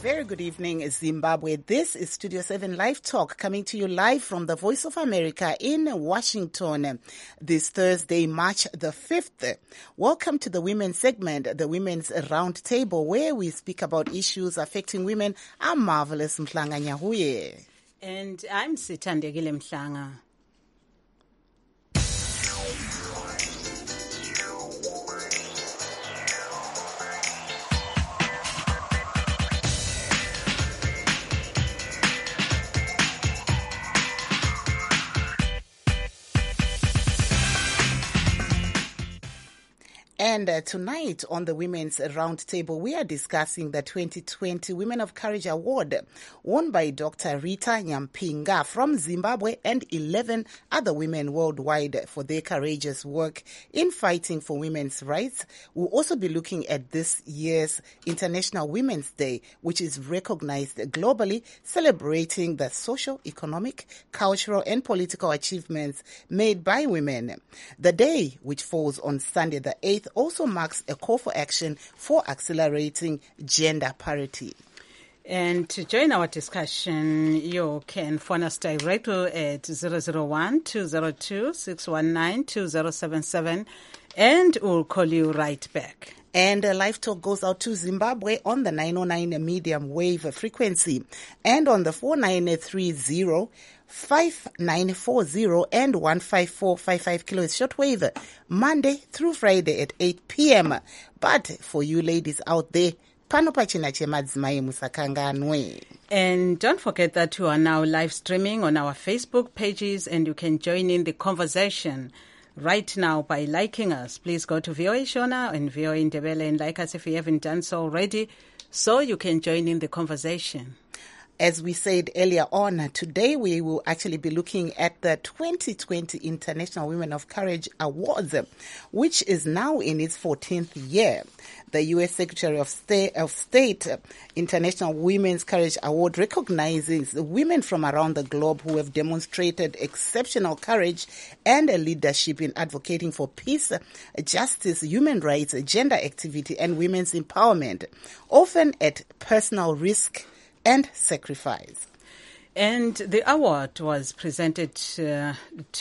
Very good evening, Zimbabwe. This is Studio 7 Live Talk, coming to you live from the Voice of America in Washington this Thursday, March the 5th. Welcome to the women's segment, the Women's Round Table, where we speak about issues affecting women. I'm Marvelous Mhlanga Nyahuye. And I'm Sithandekile Mhlanga. And tonight on the Women's Roundtable, we are discussing the 2020 Women of Courage Award, won by Dr. Rita Nyampinga from Zimbabwe and 11 other women worldwide for their courageous work in fighting for women's rights. We'll also be looking at this year's International Women's Day, which is recognized globally, celebrating the social, economic, cultural, and political achievements made by women. The day, which falls on Sunday the 8th, also marks a call for action for accelerating gender parity. And to join our discussion, you can phone us directly at 001-202-619-2077, and we'll call you right back. And Live Talk goes out to Zimbabwe on the 909 medium wave frequency and on the 4930 5940 and 15455 kilohertz shortwave, Monday through Friday at 8 p.m. But for you ladies out there, and don't forget that you are now live streaming on our Facebook pages, and you can join in the conversation right now by liking us. Please go to VOA Shona and VOA Ndebele and like us if you haven't done so already, so you can join in the conversation. As we said earlier on, today we will actually be looking at the 2020 International Women of Courage Awards, which is now in its 14th year. The U.S. Secretary of State International Women's Courage Award recognizes women from around the globe who have demonstrated exceptional courage and leadership in advocating for peace, justice, human rights, gender activity, and women's empowerment, often at personal risk and sacrifice. And the award was presented to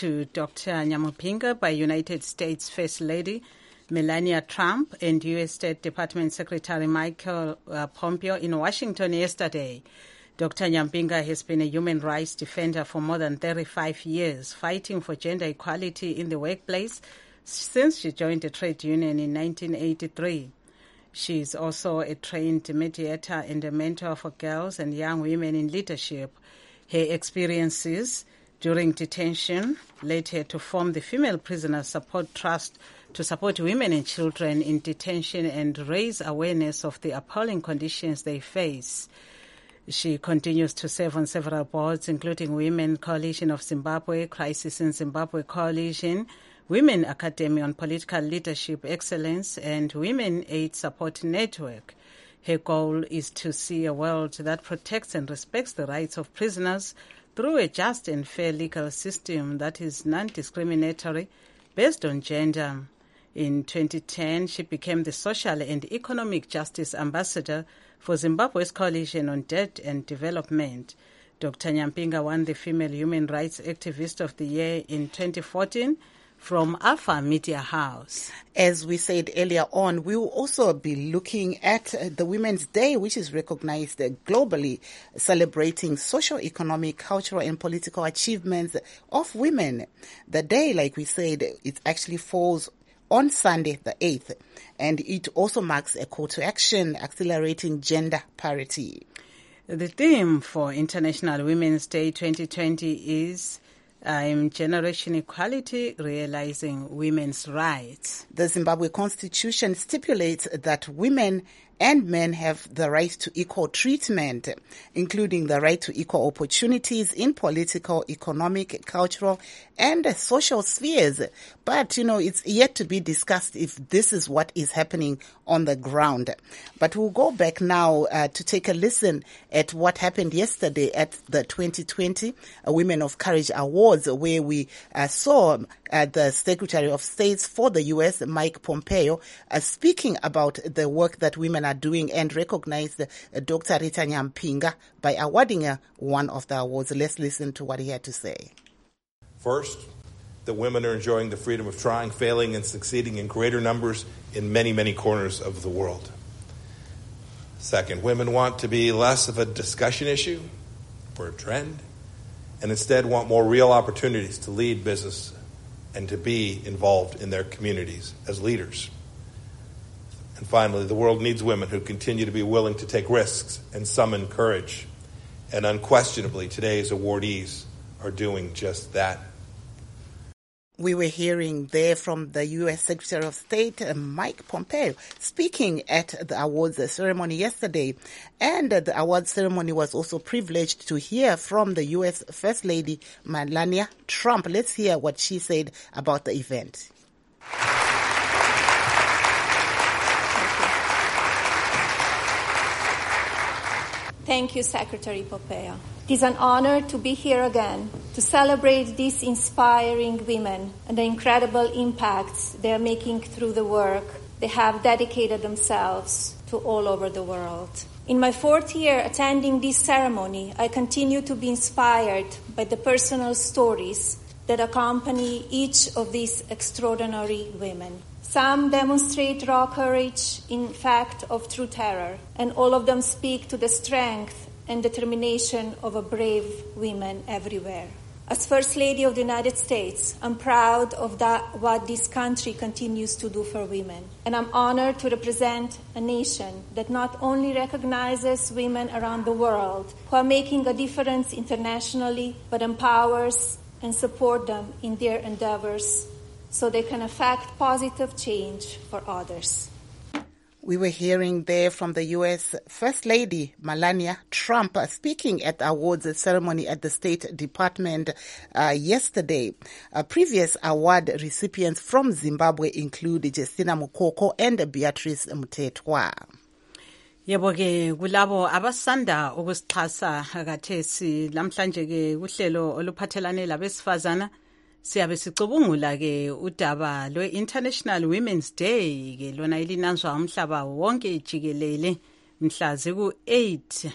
Dr. Nyampinga by United States First Lady Melania Trump and U.S. State Department Secretary Michael Pompeo in Washington yesterday. Dr. Nyampinga has been a human rights defender for more than 35 years, fighting for gender equality in the workplace since she joined the trade union in 1983. She is also a trained mediator and a mentor for girls and young women in leadership. Her experiences during detention led her to form the Female Prisoner Support Trust to support women and children in detention and raise awareness of the appalling conditions they face. She continues to serve on several boards, including Women Coalition of Zimbabwe, Crisis in Zimbabwe Coalition, Women Academy on Political Leadership Excellence, and Women Aid Support Network. Her goal is to see a world that protects and respects the rights of prisoners through a just and fair legal system that is non-discriminatory based on gender. In 2010, she became the Social and Economic Justice Ambassador for Zimbabwe's Coalition on Debt and Development. Dr. Nyampinga won the Female Human Rights Activist of the Year in 2014 from Alpha Media House. As we said earlier on, we will also be looking at the Women's Day, which is recognized globally, celebrating social, economic, cultural, and political achievements of women. The day, like we said, it actually falls on Sunday the 8th, and it also marks a call to action, accelerating gender parity. The theme for International Women's Day 2020 is Generation Equality, Realizing Women's Rights. The Zimbabwe Constitution stipulates that women and men have the right to equal treatment, including the right to equal opportunities in political, economic, cultural, and social spheres. But, it's yet to be discussed if this is what is happening on the ground. But we'll go back now to take a listen at what happened yesterday at the 2020 Women of Courage Awards, where we saw the Secretary of State for the U.S., Mike Pompeo, speaking about the work that women are doing and recognized Dr. Rita Nyampinga by awarding her one of the awards. Let's listen to what he had to say. First, that women are enjoying the freedom of trying, failing, and succeeding in greater numbers in many, many corners of the world. Second, women want to be less of a discussion issue or a trend, and instead want more real opportunities to lead business and to be involved in their communities as leaders. And finally, the world needs women who continue to be willing to take risks and summon courage. And unquestionably, today's awardees are doing just that. We were hearing there from the U.S. Secretary of State, Mike Pompeo, speaking at the awards ceremony yesterday. And the awards ceremony was also privileged to hear from the U.S. First Lady, Melania Trump. Let's hear what she said about the event. Thank you, Secretary Pompeo. It is an honor to be here again to celebrate these inspiring women and the incredible impacts they are making through the work they have dedicated themselves to all over the world. In my 4th year attending this ceremony, I continue to be inspired by the personal stories that accompany each of these extraordinary women. Some demonstrate raw courage in fact of true terror, and all of them speak to the strength and determination of a brave women everywhere. As First Lady of the United States, I'm proud of what this country continues to do for women. And I'm honored to represent a nation that not only recognizes women around the world who are making a difference internationally, but empowers and support them in their endeavors so they can affect positive change for others. We were hearing there from the U.S. First Lady, Melania Trump, speaking at the awards ceremony at the State Department yesterday. Previous award recipients from Zimbabwe include Justina Mukoko and Beatrice Mtetwa. Yebo ke kulabo abasanda ukusixhasa akathesi lamhlanje ke uhlelo oluphathelane labesifazana siyabe sicubungula ke udaba lwe-International Women's Day ke lona ilinanzwa umhlaba wonke jikelele mhla ziku-8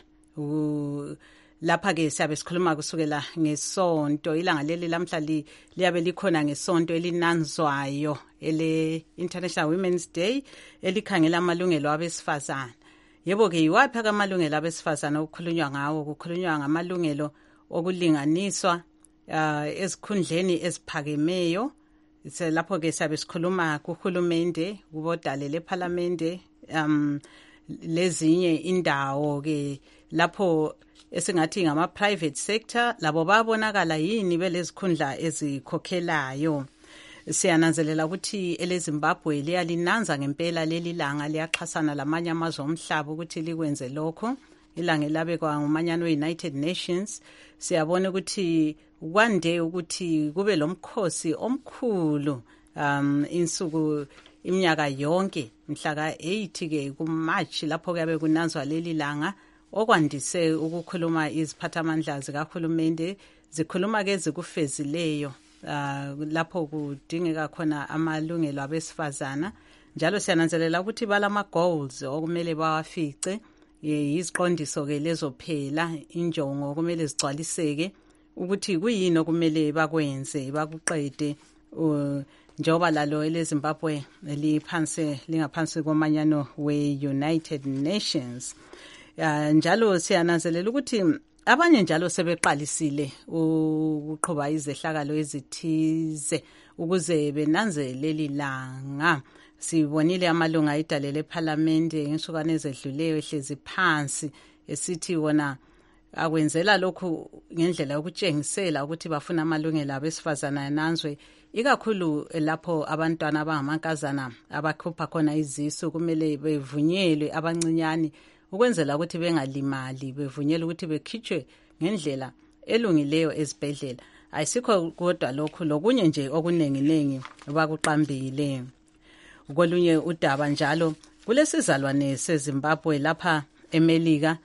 lapha ke siyabe sikhuluma kusukela ngesonto ilanga leli lamhla liyabe likhona ngesonto elinanzwayo ele-International Women's Day elikhangela amalungelo abesifazana. Yebo ke yiwaphi amalungelo abesifazana okukhulunywa ngawo? Kukhulunywa ngamalungelo okulinganiswa ezikhundleni eziphakemeyo. Lapho ke siyabe sikhuluma kuhulumende, kubodale lephalamende, lezinye indawo ke lapho esingathi ngama private sector, labo babonakala yini belezikhundla ezikhokhelayo. Siyananzelela ukuthi eleZimbabwe liyalinanza ngempela leli langa, liyaxhasana lamanye amazwe omhlaba ukuthi likwenze lokho. Ilanga elabekwa ngumanyano we-United Nations. Siyabona ukuthi kwande ukuthi kube lomkhosi omkhulu insuku iminyaka yonke mhla ka-8 ke kuMarch lapho kuyabe kunanzwa leli langa, okwandise ukukhuluma iziphathamandla zikahulumende zikhuluma ke zikufezileyo lapho kudingeka khona amalungelo abesifazana. Njalo siyananzelela ukuthi balama goals okumele bawafice, iziqondiso ke lezo phela injongo kumele zigcwaliseke ukuthi kuyini okumele bakwenze bakuqede njengoba lalo eleZimbabwe lingaphansi komanyano we-United Nations. Njalo siyananzelela ukuthi abanye njalo sebeqalisile ukuqhuba izehlakalo ezithize ukuze benanzeleli langa. Sibonile amalunga idalele ephalamende ngesukane ezedluleyo ehlezi phansi esithi wona akwenzela lokhu ngendlela yokutshengisela ukuthi bafuna amalungelo abesifazana yananzwe, ikakhulu lapho abantwana abangamankazana abakhupha khona izisu kumele bevunyelwe abancinyane ukwenzela ukuthi bengalimali, bevunyelwe ukuthi bekhitshwe ngendlela elungileyo ezibhedlela. Ayisikho kodwa lokhu, lokunye nje okunenginengi bakuqambile. Kolunye udaba njalo kulesizalwane seZimbabwe lapha eMelika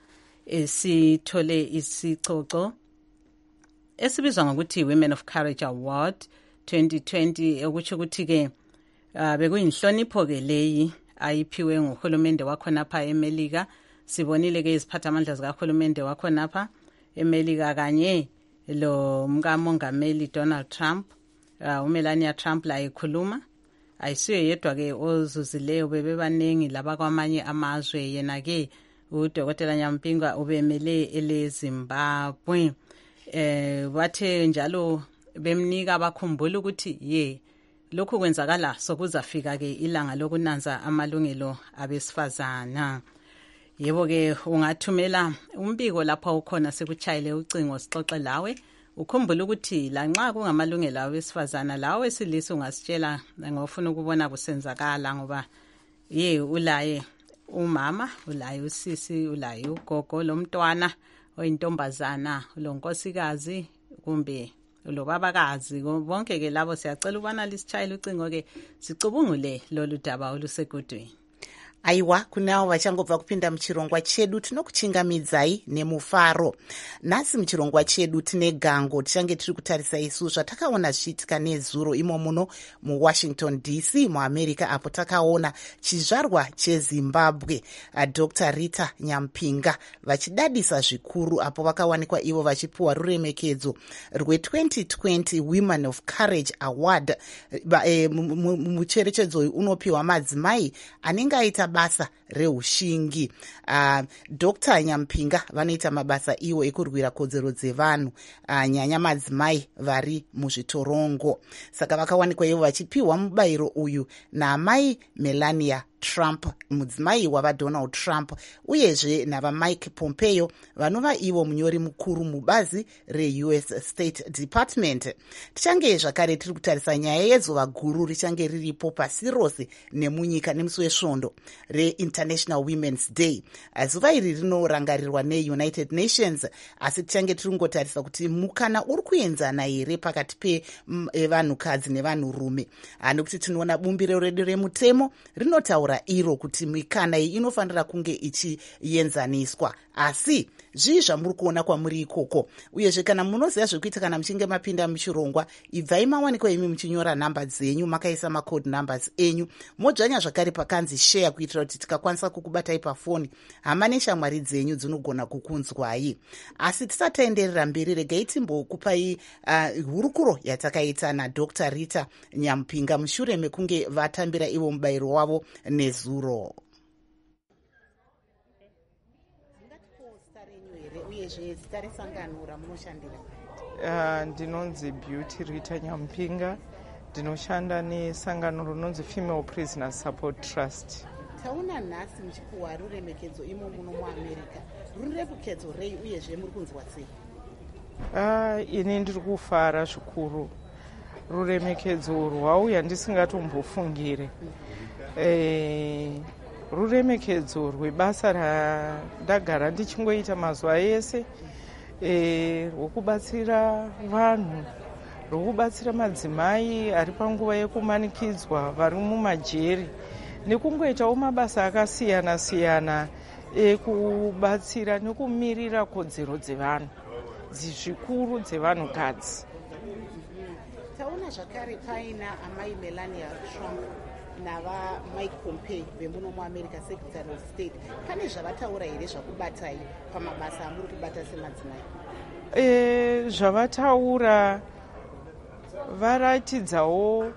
sithole isicoco esibizwa ngokuthi Women of Courage Award 2020 okutsho ukuthi-ke bekuyinhlonipho ke leyi ayiphiwe nguhulumende wakhonapha eMelika. Sibonile-ke iziphathamandla zikahulumende wakhonapha eMelika kanye lo mkamongameli Donald Trump, uMelania Trump la ekhuluma. Ayisiyo yedwa-ke ozuzileyo, bebebaningi laba kwamanye amazwe. Yena-ke uDokotela Nyampinga ubemele eleZimbabwe. Bathe njalo bemnika bakhumbula ukuthi lokhu kwenzakala sokuzafika-ke ilanga lokunanza amalungelo abesifazana. Yebo-ke ungathumela umbiko lapha ukhona, sikuchayele ucingo sixoxe lawe. Ukhumbula ukuthi lanxa kungamalungelo abesifazana, lawe wesilisa ungasitshela ngofuna ukubona kusenzakala, ngoba ulaye umama, ulaye usisi, ulaye ugogo lomntwana oyintombazana, lonkosikazi kumbe lobabakazi. Bonke-ke labo siyacela ukubana lisitshayele ucingo-ke sicubungule lolu daba olusegudweni. Aiwa, kunawo vachangobva kupinda muchirongwa chedu tinokuchingamidzai nemufaro. Nhasi muchirongwa chedu tine gango tichange tiri kutarisa isu zvatakaona zvichiitika nezuro imo muno muWashington DC muAmerica, apo takaona chizvarwa cheZimbabwe Dr. Rita Nyampinga vachidadisa zvikuru, apo vakawanikwa ivo vachipiwa ruremekedzo rwe2020 Women of Courage Award. Mucherechedzo uyu unopiwa madzimai anenge aita basa reushingi. Dr. Nyampinga vanoita mabasa iwo ekurwira kodzero dzevanhu, nyanya madzimai vari muzvitorongo. Saka vakawanikwa ivo vachipiwa mubayiro uyu naamai Melania Trump, mudzimai wavaDonald Trump, uyezve navaMike Pompeo vanova ivo munyori mukuru mubazi reUS State Department. Tichange zvakare tiri kutarisa nyaya yezuva guru richange riripo pasi rose nemunyika nemusi wesvondo reInternational Women's Day. Zuva iri rinorangarirwa neUnited Nations, asi tichange tiri kungotarisa kuti mukana uri kuenzana here pakati pevanhukadzi nevanhurume, nekuti tinoona bumbiro redu remutemo rinotaura iro kuti mikana iyi inofanira kunge ichienzaniswa. Asi zvii zvamuri kuona kwamuri ikoko? Uyezve kana munoziva zvekuita kana muchinge mapinda muchirongwa, ibvai mawanikwa imi muchinyora nhamba dzenyu, makaisa macode numbers enyu, modzvanya zvakare pakanzi share, kuitira kuti tikakwanisa kukubatai pafoni, hama neshamwari dzenyu dzinogona kukunzwai. Asi tisataenderera mberi, regai timbokupai hurukuro yatakaita naDr. Rita Nyampinga mushure mekunge vatambira ivo mubayiro wavo nezuro. Ndinonzi Beauty Rita Nyampinga, ndinoshanda nesangano runonzi Female Prisoners Support Trust. Tauna nhasi muchipuwa ruremekedzo imo muno muAmerica. Ruremekedzo rei uyezve muri kunzwa sei? Ini ndiri kufara zvikuru. Ruremekedzo rwauya ndisingatombofungire. Ruremekedzo rwebasa randagara ndichingoita mazuva ese, rwokubatsira vanhu, rwokubatsira madzimai ari panguva yekumanikidzwa vari mumajeri, nekungoitawo mabasa akasiyana siyana ekubatsira nekumirira kodzero dzevanhu zvikuru dzevanhukadzi. Taona zvakare paina amai Melania Trump navaMike Pompeo vemuno muAmerica Secretary of State. Pane zvavataura here zvakubatai pamabasa amuri kubata semadzimai? Zvavataura varatidzawo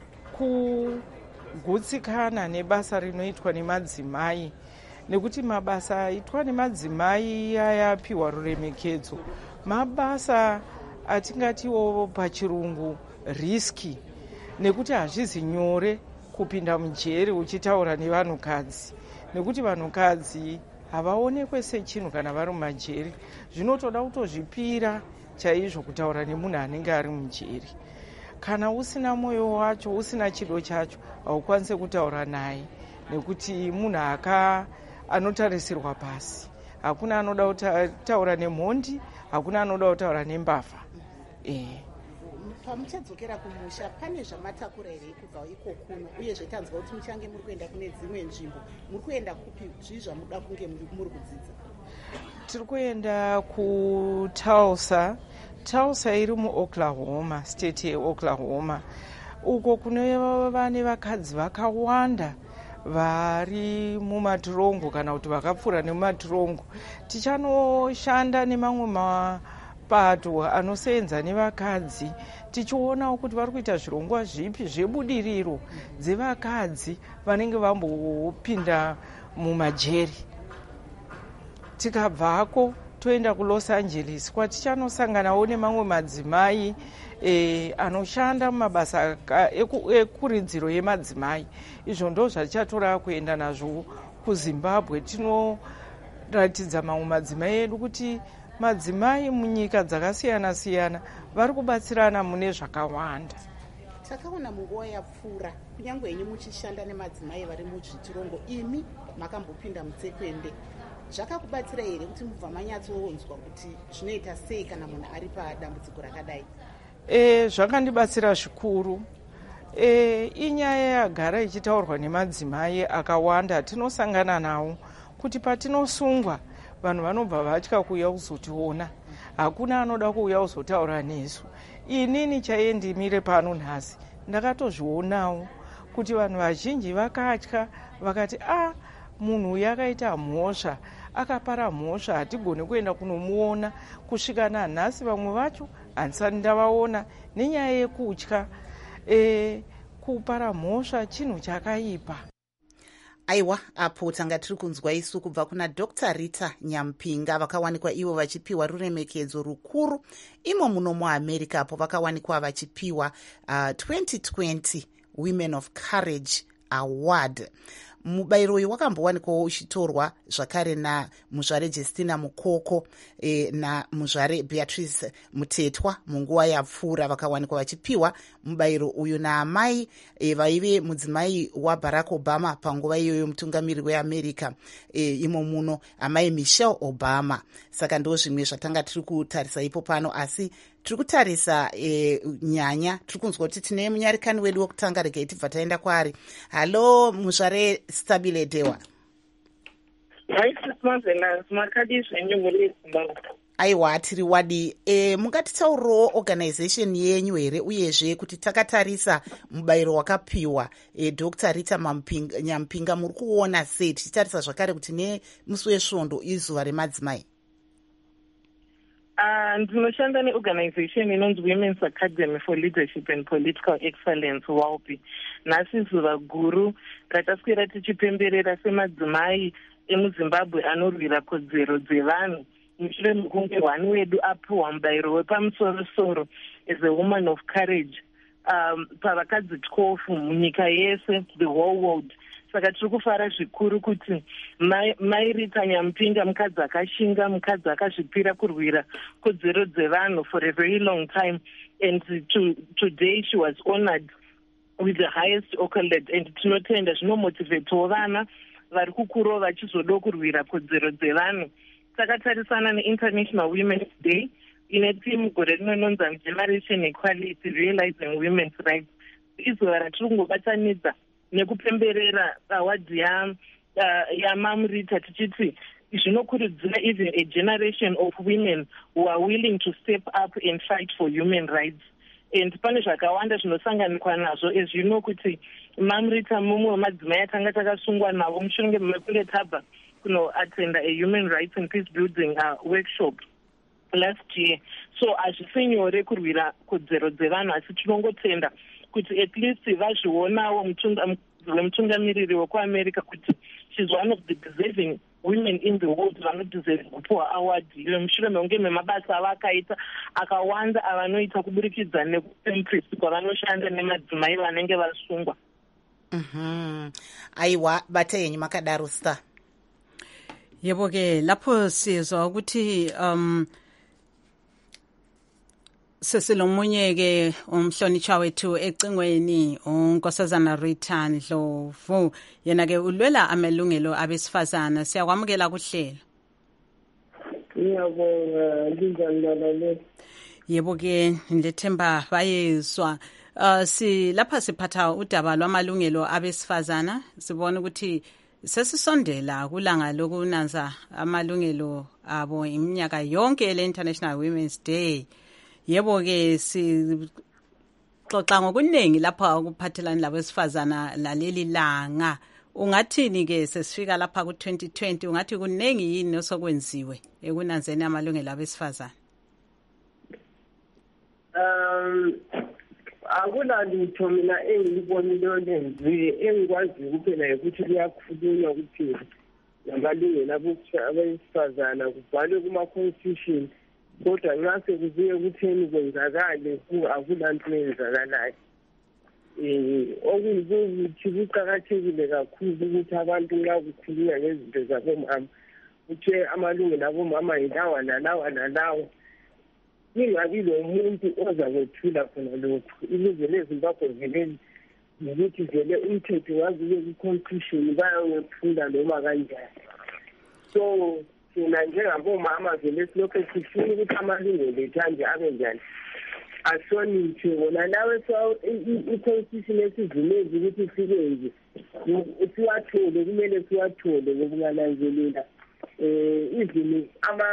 kugutsikana nebasa rinoitwa nemadzimai, nekuti mabasa aitwa nemadzimai ayapiwa ruremekedzo mabasa atingatiwo pachirungu riski, nekuti hazvizi nyore kupinda mujeri uchitaura nevanhukadzi, nekuti vanhukadzi havaonekwe sechinhu kana vari mumajeri. Zvinotoda kutozvipira chaizvo kutaura nemunhu anenge ari mujeri. Kana usina mwoyo wacho, usina chido chacho, haukwanisi kutaura naye, nekuti munhu anotarisirwa pasi. Hakuna anoda kutaura nemhondi, hakuna anoda kutaura nembavha. Pamuchadzokera kumusha, pane zvamatakura here kubva ikokuno, uye zvetanzwa kuti muchange muri kuenda kune dzimwe nzvimbo, muri kuenda kupi? Zvii zvamuda kunge muri kudzidza? Tiri kuenda kuTulsa, Tulsa iri muOklahoma, state yeOklahoma, uko kunova nevakadzi vakawanda vari mumatirongo kana kuti vakapfuura nemumatirongo. Tichanoshanda nemamwe mapato anosenza nevakadzi tichionawo kuti vari kuita zvirongwa zvipi zvebudiriro dzevakadzi vanenge vambopinda mumajeri. Tikabvako toenda kuLos Angeles kwatichanosanganawo nemamwe madzimai anoshanda mumabasa ekuridziro yemadzimai. Izvo ndo zvatichatora kuenda nazvo kuZimbabwe. Tinoratidza mamwe madzimai edu kuti madzimai munyika dzakasiyana siyana vari kubatsirana mune zvakawanda. Takaona munguva yapfuura kunyange henyu muchishanda nemadzimai vari muzvitirongo, imi makambopinda mutsekwende. Zvakakubatsira here kuti mubva manyatsonzwa kuti zvinoita sei kana munhu ari padambudziko rakadai? Zvakandibatsira zvikuru. Inyaya yagara ichitaurwa nemadzimai akawanda tinosangana nawo kuti patinosungwa vanhu vanobva vatya kuuya kuzotiona. Hakuna anoda kuuya kuzotaura nesu. Inini chaiye ndimire pano nhasi ndakatozvionawo kuti vanhu vazhinji vakatya vakati munhu uyu akaita mhosva, akapara mhosva, hatigoni kuenda kunomuona. Kusvika nanhasi vamwe vacho handisati ndavaona nenyaya yekutya. Kupara mhosva chinhu chakaipa. Aiwa, apo tanga tiri kunzwa isu kubva kuna Dr. Rita Nyampinga vakawanikwa ivo vachipiwa ruremekedzo rukuru imo muno muAmerica, apo vakawanikwa vachipiwa 2020 Women of Courage Award. Mubayiro uyu wakambowanikwawo uchitorwa zvakare namuzvare Justina Mukoko namuzvare Beatrice Mutetwa munguva yapfuura, vakawanikwa vachipiwa mubayiro uyu naamai vaive mudzimai waBarack Obama panguva iyoyo mutungamiri weAmerica imo muno, amai Michelle Obama. Saka ndo zvimwe zvatanga tiri kutarisa ipo pano, asi tiri kutarisa nyanya. Tiri kunzwa kuti tine munyarikani wedu wokutanga, regai tibva taenda kwaari. Halo muzvare Stabile Dewa. Aiwa, tiri wadi. Mungatitaurirawo organization yenyu here, uyezve kuti takatarisa mubayiro wakapiwa Dr. Rita Nyampinga muri kuona sei, tichitarisa zvakare kuti nemusi wesvondo izuva remadzimai? Ndinoshanda neorganization inonzi Women's Academy for Leadership and Political Excellence, WALPI. Nhasi zuva guru rataswera tichipemberera semadzimai emuZimbabwe anorwira kodzero dzevanhu mushure mekunge hwani wedu apiwa mubayiro wepamusoro-soro as a woman of courage pavakadzi 12 munyika yese, the whole world. Saka tiri kufara zvikuru kuti mai Rita Nyampinga, mukadzi akashinga, mukadzi akazvipira kurwira kodzero dzevanhu for a very long time, and today she was honored with the highest accolade. And tinotenda zvinomotivatewo vana vari kukurawo vachizoda kurwira kodzero dzevanhu. Takatarisana neInternational Women's Day ine timu gore rinonzi Generation Equality Realizing Women's Rights. Izuva ratiri kungobatanidza nekupemberera awadhi yaMam Rita tichiti zvinokurudzira even a generation of women who are willing to step up and fight for human rights. And pane zvakawanda zvinosanganikwa nazvo, as you know kuti Mam Rita mumwe wemadzimai atanga takasungwa navo mushure mekunge tabva kunoatenda a human rights and peace building workshop last year. So hazvisenyore kurwira kodzero dzevanhu, asi tinongotenda kuti at least vazvionawo wemutungamiriri wekuAmerica kuti she's one of the deserving women in the world vanodeserve kupiwa award iyo mushure mekunge memabasa avakaita akawanda avanoita kuburikidza nekuempress kwavanoshanda nemadzimai vanenge vasungwa. Aiwa, bata yenyu makadaro Star. Yebo ke lapho sizwa ukuthi sesilomunye ke umhlonishwa wethu ecingweni uNkosazana Rita Ndlovu, yena ke ulwela amalungelo abesifazana. Siyakwamukela kuhlelo. Ngiyabonga linjani. Yebo ke ngilethemba bayezwa. Lapha siphatha udaba lwamalungelo abesifazana, sibona ukuthi sesisondela kulanga lokunanza amalungelo abo iminyaka yonke le International Women's Day Yebo ke xoxa ngokuningi lapha ukuphathelana labesifazana laleli langa. Ungathini ke sesifika lapha ku2020 ungathi kuningi yini osokwenziwe ekunanzeni amalungelo abesifazana? Akunalutho mina engilibonileyo lenziwe engikwazi kuphela ukuthi kuyakhulunywa kuphela ngamalungelo abesifazana kubhalwe kuma-constitution kodwa nxa sekubuye kutheni kwenzakale akulanto eyenzakalayo. Okuyikuthi kuqakathekile kakhulu ukuthi abantu nxa kukhulunywa ngezinto zabomama kuthiwe amalungelo abomama yilawa nalawa nalawa, ingabi lomuntu ozakwethula khona lokhu. Ilizwe leZimbabwe vele ukuthi vele umthetho waziwe ku-constitution bayawethula noma kanjani. So thina njengabomama vele silokhu sifuna ukuthi amalungelo ethu anje abe njani ahlonitshwe. Wona lawe i-constitution esivumezi ukuthi sikwenze siwathole, kumele siwathole ngokungananzelela izini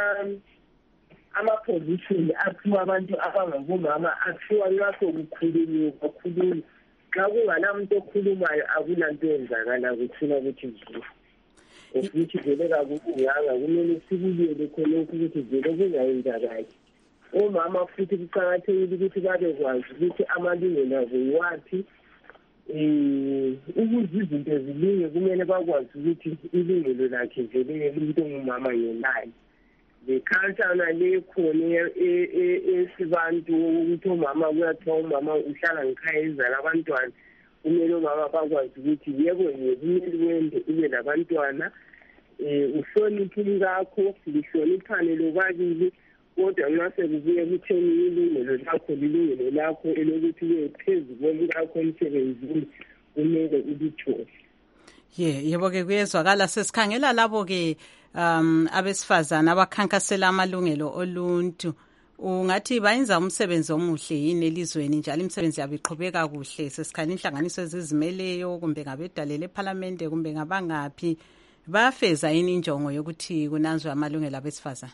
ama-position aphiwa abantu abangabomama aphiwa nxa sokukhulunywa kakhulunywa. Xa kunganamuntu okhulumayo akulanto eyenzakala kuthina ukuthi nje ukuthi vele kakulunganga, kumele sikubuyele khonokho ukuthi vele kungayenzakali. Omama futhi kuqakathekile ukuthi babekwazi ukuthi amalungelo abo yiwaphi. Ukuze izinto zilunge kumele bakwazi ukuthi ilungelo lakhe vele umuntu ongumama yenani. Le culture nale khona esibantu ukuthi umama kuyathiwa umama uhlala ngekhaya ezala abantwana, kumele umama bakwazi ukuthi yebo kumele wende ube labantwana, uhloniphe umkakho, lihloniphane lobabili. Kodwa nxa sekubuye kutheni ilungelo lakho lilungelo lakho elokuthi uye phezu komkakho emsebenzini kumele ulithole. Yebo ke kuyezwakala. Sesikhangela labo ke abesifazana abakhankasela amalungelo oluntu, ungathi bayenza umsebenzi omuhle yini elizweni njalo imisebenzi yabo iqhubeka kuhle? Sesikhangela inhlanganiso ezizimeleyo kumbe ngabedalele eParliament kumbe ngabangaphi, bayafeza yini injongo yokuthi kunanzwe amalungelo abesifazana?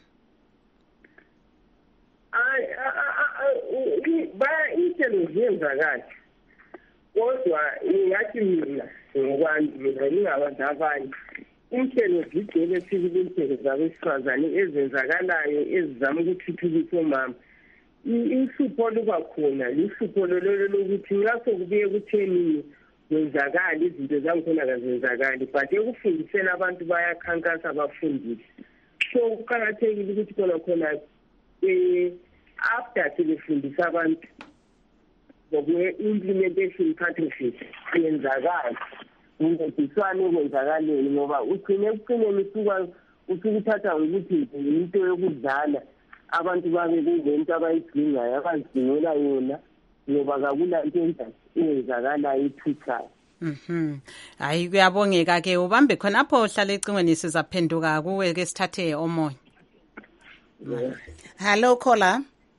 Inhlelo ziyenzakala kodwa ingathi mina ngokwami ngingabantu abanye inhlelo zigcwele sibili inhlelo zabesifazane ezenzakalayo ezizama ukuthuthukisa omama. Ihlupho luba khona lihlupho lolo lokuthi nxa sokubuye kutheni kwenzakala izinto zangikhona kazenzakali, but ekufundiseni abantu bayakhankasa bafundise. So kuqakathekile ukuthi khona after sebefundisa abantu implementation part of it yenzakala uncediswane ekwenzakaleni, ngoba ugcine usukuthatha ngokuthi into yokudlala abantu babe kuyinto abayidingayo abazidingela yona ngoba kakulanto eyenzakalayo ethuthayo. Hayi kuyabongeka ke, ubambe khonapho uhlala ecingweni sizaphenduka kuwe ke sithathe omoya. Hello caller.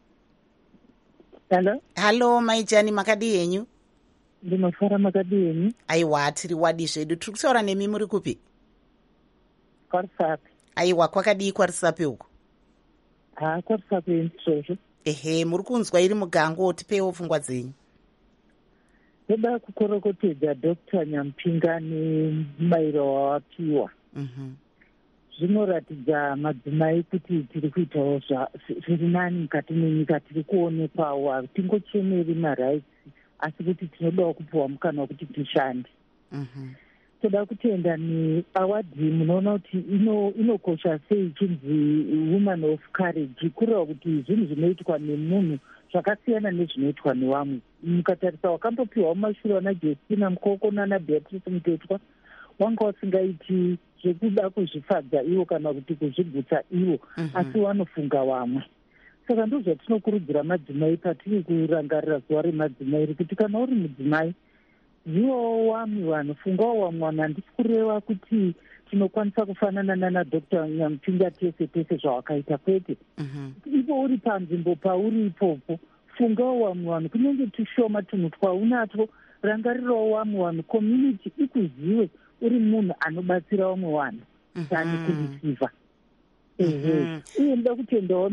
Hello Maijani makadi yenyu? Ndinofara makadi yenyu. Aiwa tiri wadi zvedu, tiri kutaura nemi muri kupi? Kwarisapi. Aiwa kwakadii Kwarisapi huko? Kwarisapi ndizvozvo. Ehe, muri kunzwa iri mugango, tipewo pfungwa dzenyu. Ndoda kukorokotedza Dr. Nyampinga nemubairo wawapiwa. Zvinoratidza madzimai kuti tiri kuitawo zviri nani mukati menyika, tiri kuonekwawo, hatingochemeri marights asi kuti tinodawo kupiwa mukana wekuti tishande. Toda kutenda neawadhi munoona kuti inokosha sei chinzi woman of courage, kureva kuti zvinhu zvinoitwa nemunhu zvakasiyana nezvinoitwa nevamwe. Mukatarisa wakambopiwa mumashure wana Justina Mukoko nana Beatrice Mutetwa, wanga wasingaiti zvekuda kuzvifadza ivo kana kuti kuzvigutsa ivo, asi wanofunga vamwe. Saka ndozvatinokurudzira madzimai patiri kurangarira zuva remadzimai kuti kana uri mudzimai zivawo vamwe vanhu, fungawo vamwe vanhu. Handisi kureva kuti tinokwanisa kufanana nana Dr. Nyampinga tese tese zvawakaita, kwete. Ivo uri panzvimbo pauri ipopo, fungawo vamwe vanhu, kunenge tushoma tunhu twaunatwo, rangarirawo vamwe vanhu. Community ikuzive uri munhu anobatsira vamwe vanhu tani kurisiva. uye ndoda kutendawo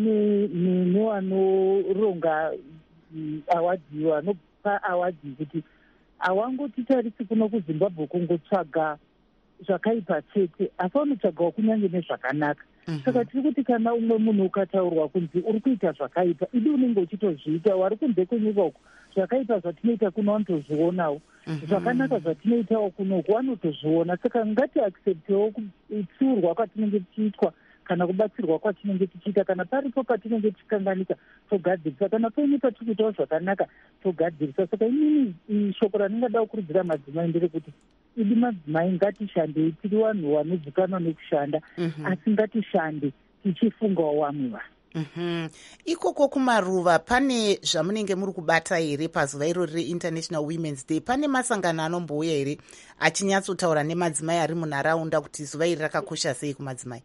nevanoronga awadhi vanopa awadhi kuti hawangotitarisi kuno kuzimbabwe kungotsvaga zvakaipa chete, asi vanotsvagawo kunyange nezvakanaka. Saka tiri kuti kana umwe munhu ukataurwa kunzi uri kuita zvakaipa, idi unenge uchitozviita, wari kunze kwenyika uku zvakaipa zvatinoita kuno vanotozvionawo, zvakanaka zvatinoitawo kunoku vanotozviona. Saka ngati acceptewo kutsiurwa kwatinenge tichiitwa kana kubatsirwa kwatinenge tichiita, kana paripo patinenge tichikanganika togadzirisa, kana paine patiri kuitawo zvakanaka togadzirisa. Saka inini shoko randingada kukurudzira madzimai nderekuti idi madzimai ngatishandei, tiri vanhu vanozikanwa nekushanda, asi ngatishande tichifungawo vamwe vanhu. Ikoko kumaruva pane zvamunenge muri kubata here pazuva irori reInternational Women's Day? Pane masangano anombouya here achinyatsotaura nemadzimai ari munharaunda kuti zuva iri rakakosha sei kumadzimai?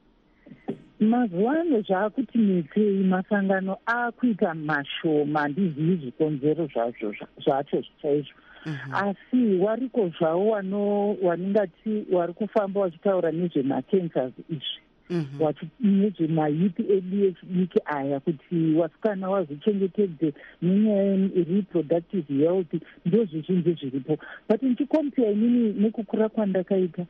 Mazuva ano zvaakuti mitei masangano akuita mashoma, handizivi zvikonzero zvacho chaizvo, asi wariko zvavo waningati vari kufamba vachitaura nezvemacancers izvi, nezvemayipi edu echidiki aya, kuti wasikana wazvichengetedze nenyaya yereproductive health, ndo zvizhinji zviripo. But ndichikompea inini nekukura kwandakaita,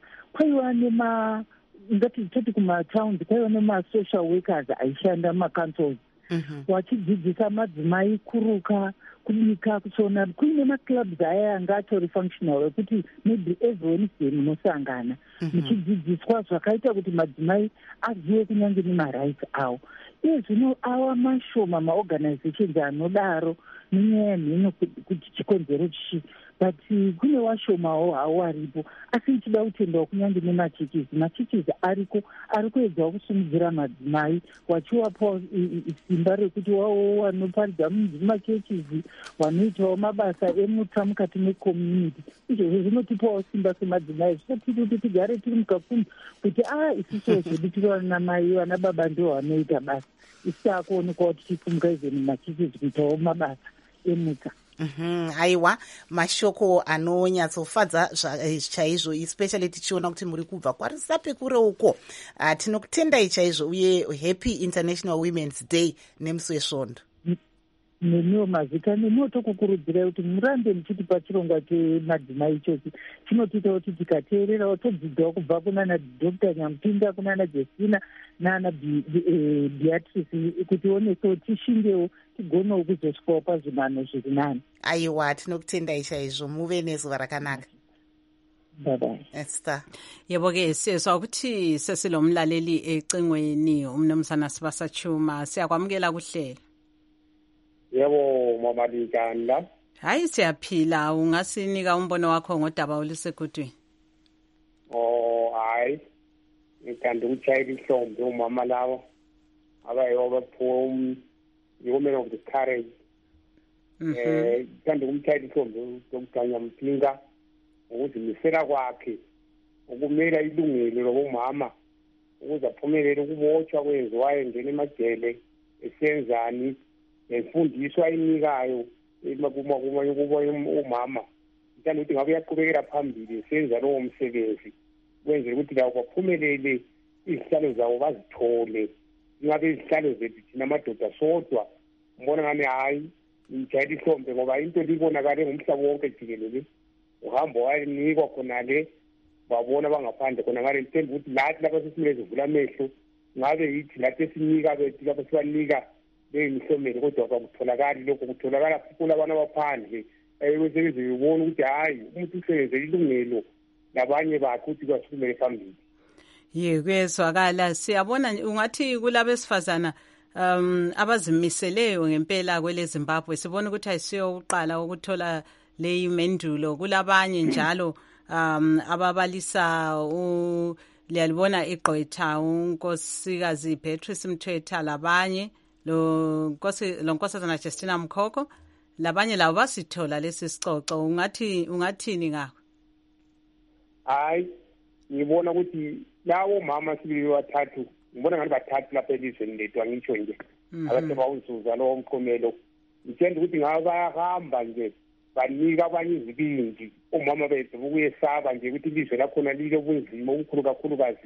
kwaiva ngati toti kumataundi kwaiva nemasocial workers aishanda mumacancels, wachidzidzisa madzimai kuruka, kubika, kusona. Kuine maclubs aya anga atori functional ekuti maybe every Wednesday munosangana muchidzidziswa zvakaita kuti madzimai azive kunyange nemarights awo. Iye zvino ava mashoma maorganizations anodaro nenyaya mhenyu kuti chikonzero chii, but kune washomawo hawo waripo. Asi ichida kutendawo kunyange nemachechizi ariko ari kuedzawo kusimudzira madzimai, wachiwapawo simba rekuti wavo wanoparidza mumachechizi, wanoitawo mabasa emuta mukati mecommunity. Izvozvo zvinotipawo simba semadzimai, zvinotiti kuti tigare tiri mukakumi kuti isiso zvedu tiri vana mai vana baba ndo vanoita basa, isi taakuonekwawo tichifumuka izveni machechizi kuitawo mabasa emuta. Aiwa, mashoko anonyatsofadza chaizvo, especially tichiona kuti muri kubva kwarisape kure uko. Tinokutendai chaizvo uye happy International Women's Day nemusi wesvondo. Nemiwo mazita nemiwo tokukurudzirai kuti murambe muchitipa chirongwa chemadzimai ichochi. Chinotiita kuti tikateererawo todzidzawo kubva kunana Dr. Nyamupinga, kunana Jesina nana Beatrice, kuti onekwewo tishingewo tigonewo kuzosvikawo pazvinano zviri nani. Aiwa, tinokutendai chaizvo, muve nezuva rakanaka. Bye-bye. Esther. Yebo-ke siyezwa ukuthi sesilomlaleli ecingweni, umnumzana Sibasa Chuma, siyakwamukela kuhlelo. Yebo Mama Likanda. Hayi siyaphila, ungasinika umbono wakho ngodaba olusegudwini? Hayi. Ngithanda ukushayela ihlombe umama lawo abayiwo baphume women of the courage. Ngithanda ukumshayela ihlombe Dr. Nyamupinga ukuzimisela kwakhe ukumela ilungelo lobumama ukuze aphumelele ukubotshwa kwenziwayo ngene emajele esenzani nemfundiso ayinikayo umama. Ngithanda ukuthi ngabe uyaqhubekela phambili senza lowo msebenzi kwenzela ukuthi lawo baphumelele, izihlalo zawo bazithole. Ingabe izihlalo zethu thina amadoda sodwa mbona ngani hayi ngijayela ihlombe ngoba into libonakale ngomhlaba wonke jikelele. Uhamba wayinikwa khona le babona bangaphandle khona ngale ngithemba ukuthi lathi lapha sesimele sivula amehlo ngabe yithi lathi esinika bethu lapha sibanika leyihlombe kodwa akutholakali lokho, kutholakala kula abantu abaphandle esebenze bebona ukuthi hayi umuntu usebenzele ilungelo labanye bakhe ukuthi kwasukumele phambili. Kuyezwakala, siyabona ungathi kulabesifazana abazimiseleyo ngempela kwele Zimbabwe. Sibona ukuthi ayisiyo uqala ukuthola leyi mendulo, kulabanye njalo ababalisa liyalibona igqwetha unkosikazi Beatrice Mthwetha, labanye lo nkosazana Justina Mkhoko, labanye labo basithola lesi sicoco. Ungathini ngakho? Hayi, ngibona ukuthi lawo mama sibili bathathu, ngibona ngathi bathathu lapha elizweni lethu, angitsho nje abase bawuzuza lowo mqomelo. Ngithanda ukuthi ngabe bayahamba nje banika abanye izibindi omama bethu ukuyesaba nje ukuthi ilizwe lakhona lile bunzima obukhulu kakhulukazi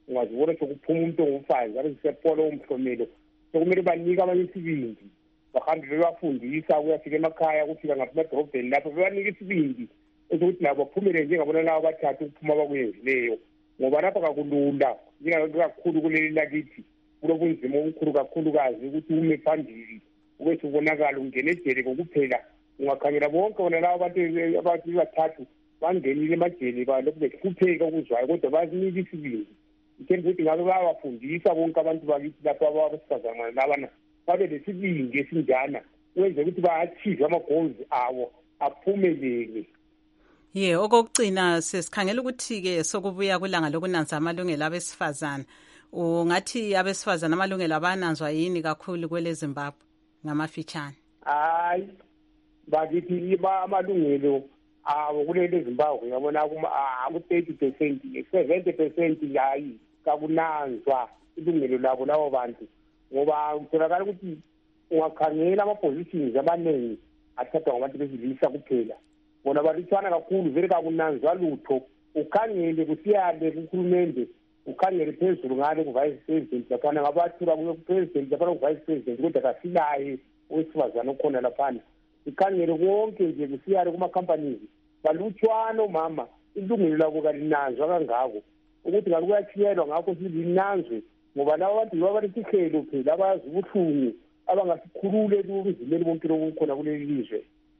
ungazibona sokuphuma umuntu ongumfazi abe sisephola umhlomelo sokumele banike abanye isibindi bahambe bebafundisa kuyafika emakhaya kufika ngasemadorobheni lapho bebanike isibindi esokuthi nabo baphumele njengabona labo bathatha ukuphuma bakwenzileyo ngoba lapha kakulula kakhulu kuleli lakithi kulobunzima obukhulu kakhulukazi ukuthi ume phambili ubese ubonakala ungene ejele kokuphela ungakhangela bonke bona labo abantu bathathu bangenile emajele balokhu behlupheka ukuzwayo kodwa bazinike isibindi ithemba ukuthi ngabe bayabafundisa bonke abantu bakithi lapho abasifazane labana babe lesibindi esinjana wenze ukuthi ba-achieve ama-goals awo aphumelele. Okokugcina sesikhangela ukuthi-ke sokubuya kulanga lokunanza amalungelo abesifazane. Ungathi abesifazane amalungelo abananzwa yini kakhulu kwele Zimbabwe ngamafitshane? Hayi, bakithi amalungelo abo kulele Zimbabwe ngiyabona aku-30%, 70% hayi kakunanzwa ilungelo labo labo bantu ngoba kutholakala ukuthi ungakhangela ama-positions amaningi athathwa ngabantu besilisa kuphela bona balutshwana kakhulu vele kakunanzwa lutho. Ukhangele kusiyale kuhulumende, ukhangele phezulu ngale ku-vice president laphana ngabathula ku-president laphana ku-vice president kodwa kasilaye owesifazane okhona laphana. Ukhangele konke nje kusiyale kuma-companies balutshwana omama, ilungelo labo kalinanzwa kangako ukuthi ngabe kuyachiyelwa ngakho silinanzwe ngoba labo abantu yibo abalesihlelo phela abazi ubuhlungu abangasikhulule kubuzimeli bonke lokukhona kuleli lizwe.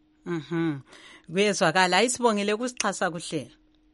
Kuyezwakala. Ayisibongele kusixhasa kuhlela.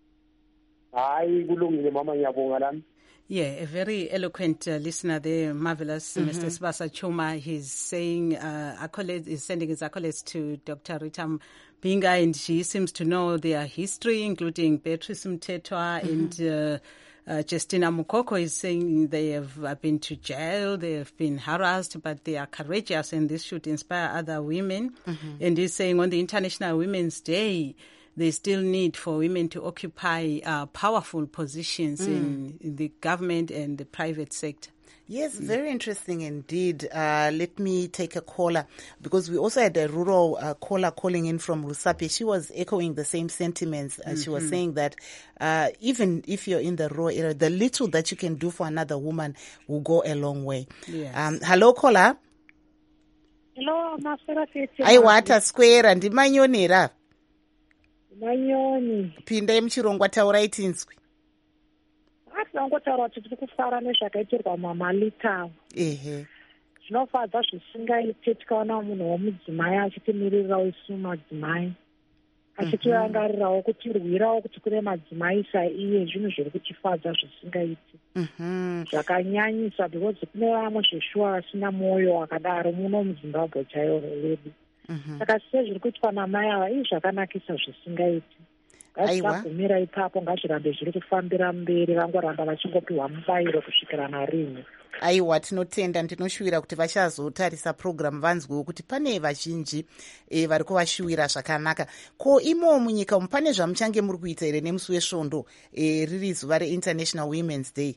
Hayi kulungile mama, ngiyabonga lami. A very eloquent listener there, marvelous. Mr. Sibasa Chuma, he's saying he's sending his accolades to Dr. Rita Mpinga, and she seems to know their history, including Beatrice Mtetwa and Justina Mukoko is saying they have been to jail, they have been harassed, but they are courageous and this should inspire other women. And he's saying on the International Women's Day, there's still need for women to occupy powerful positions in the government and the private sector. Yes, very interesting indeed. Let me take a caller because we also had a rural caller calling in from Rusape. She was echoing the same sentiments. She was saying that even if you're in the rural area, the little that you can do for another woman will go a long way. Yes. Hello, caller. Hello, Maserati. Aiwata square and Manyonera. Manyoni. Pinda mchirongwa taurai tinzwi. Tinongotaura kuti tiri kufara nezvakaitirwa mamalitawo. Zvinofadza zvisingaite tikaona munhu womudzimai achitimirirawo isu madzimai, achitirangarirawo kutirwirawo kuti kune madzimai saiye, zvinhu zviri kutifadza zvisingaiti. Zvakanyanyisa because kune vamwe zveshuwa vasina mwoyo wakadaro muno muZimbabwe chaiwo wedu. Saka sezviri kuitwa namai ava zvakanakisa zvisingaiti. Ngazvagumira ipapo, ngazvirambe zviri kufambira mberi, vangoramba vachingopiwa mubayiro kusvikira narini. Aiwa, tinotenda, ndinoshuvira kuti vachazotarisa program vanzwewo kuti pane vazhinji vari kuvashuvira zvakanaka. Ko imo munyika umu pane zvamuchange muri kuita here nemusi wesvondo riri zuva reInternational Women's Day?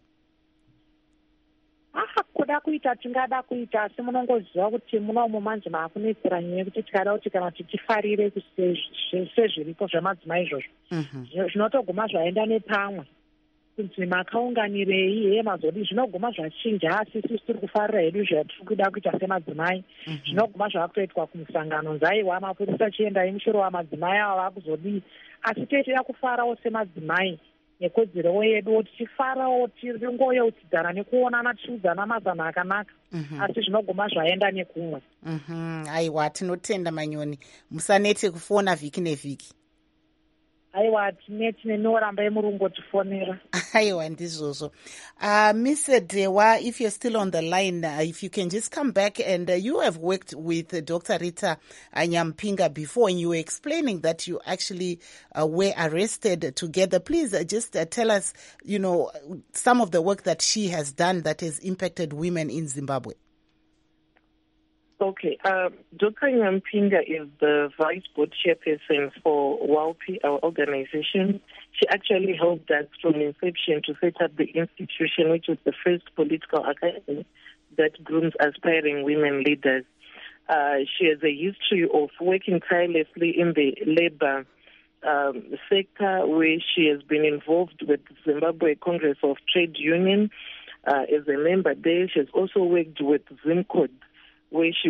Kuda kuita tingada kuita, asi munongoziva kuti munomu manje maakunetsera nyaya yekuti tikada kuti kana tichifarire sezviripo zvemadzimai izvozvo zvinotoguma zvaenda nepamwe kunzi makaunganirei mazodi zvinoguma zvachinja, asi isusu tiri kufarira hedu zvatiri kuda kuita semadzimai. Zvinoguma zvaakutoitwa kumusangano nzaiwa mapurisa chiendai mushure wamadzimai ava vakuzodii, asi toitira kufarawo semadzimai nekodzero yedu tichifarawo tiringoyeuchidzana nekuonana tichiudzana mazana akanaka, asi zvinoguma zvaenda nekumwe. Aiwa, tinotenda Manyoni, musanete kufona vhiki nevhiki. Aiwa, tineti nemioramba yemurungu tifonera. Aiwa, ndizvozvo. Miss Dewa, if you're still on the line, if you can just come back, and you have worked with Dr. Rita Nyampinga before, and you were explaining that you actually were arrested together. Please just tell us, some of the work that she has done that has impacted women in Zimbabwe. Okay. Dr. Nyampinga is the vice board chairperson for WALPI, our organization. She actually helped us from inception to set up the institution, which was the first political academy that grooms aspiring women leaders. She has a history of working tirelessly in the labor sector, where she has been involved with Zimbabwe Congress of Trade Union as a member there. She has also worked with ZimCode, where she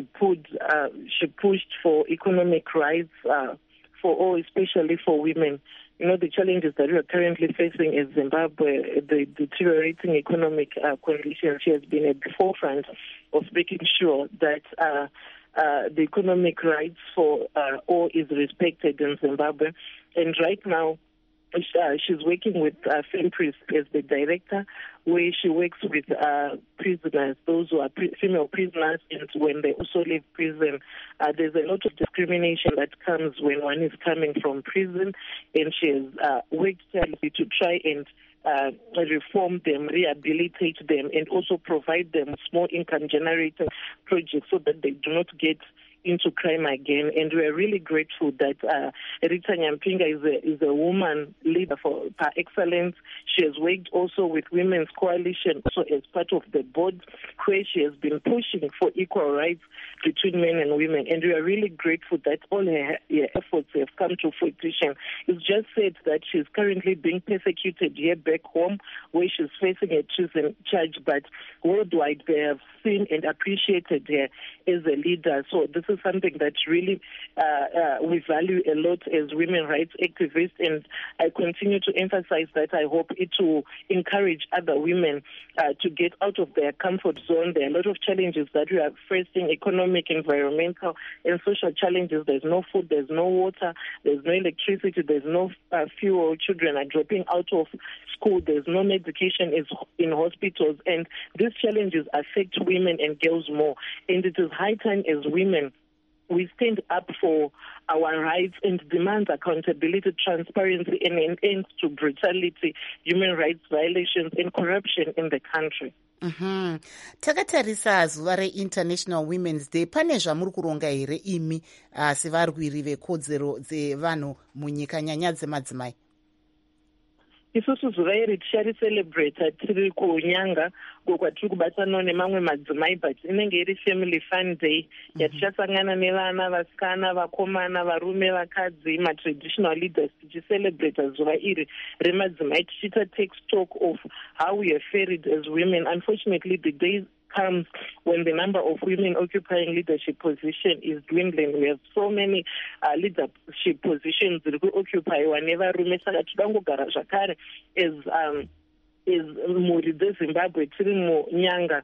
pushed for economic rights for all, especially for women. You know, the challenges that we are currently facing in Zimbabwe, the deteriorating economic conditions. She has been at the forefront of making sure that the economic rights for all is respected in Zimbabwe. And right now, she's working with FEMPRIS as the director, where she works with prisoners, those who are female prisoners, and when they also leave prison. There's a lot of discrimination that comes when one is coming from prison, and she has worked tirelessly to try and reform them, rehabilitate them, and also provide them small income generating projects so that they do not get into crime again. And we are really grateful that Rita Nyampinga is a woman leader for par excellence. She has worked also with Women's Coalition, also as part of the board, where she has been pushing for equal rights between men and women. And we are really grateful that all her efforts have come to fruition. It's just said that she's currently being persecuted here back home, where she's facing a treason charge, but worldwide they have seen and appreciated her as a leader. So this is something that really we value a lot as women rights activists, and I continue to emphasize that. I hope it will encourage other women to get out of their comfort zone. There are a lot of challenges that we are facing: economic, environmental, and social challenges. There's no food, there's no water, there's no electricity, there's no fuel. Children are dropping out of school, there's no medication in hospitals, and these challenges affect women and girls more. And it is high time as women we stand up for our rights and demand accountability, transparency, and an end to brutality, human rights violations, and corruption in the country. Takatarisa zuva reInternational Women's Day, pane zvamuri kuronga here imi sevarwiri vekodzero dzevanhu munyika, nyanya dzemadzimai? Isusu zuva iri tichariselebrata tiri kunyanga kwatiri kubatanawo nemamwe madzimai, but inenge iri family fun day yatichasangana nevana, vasikana, vakomana, varume, vakadzi, matraditional leaders, tichicelebrata zuva iri remadzimai, tichiita take stock of how we are fared as women. Unfortunately, the days comes when the number of women occupying leadership position is dwindling. We have so many leadership positions that occupy whenever rume. Saka tidangogara zvakare is mhuri dzeZimbabwe tiri munyanga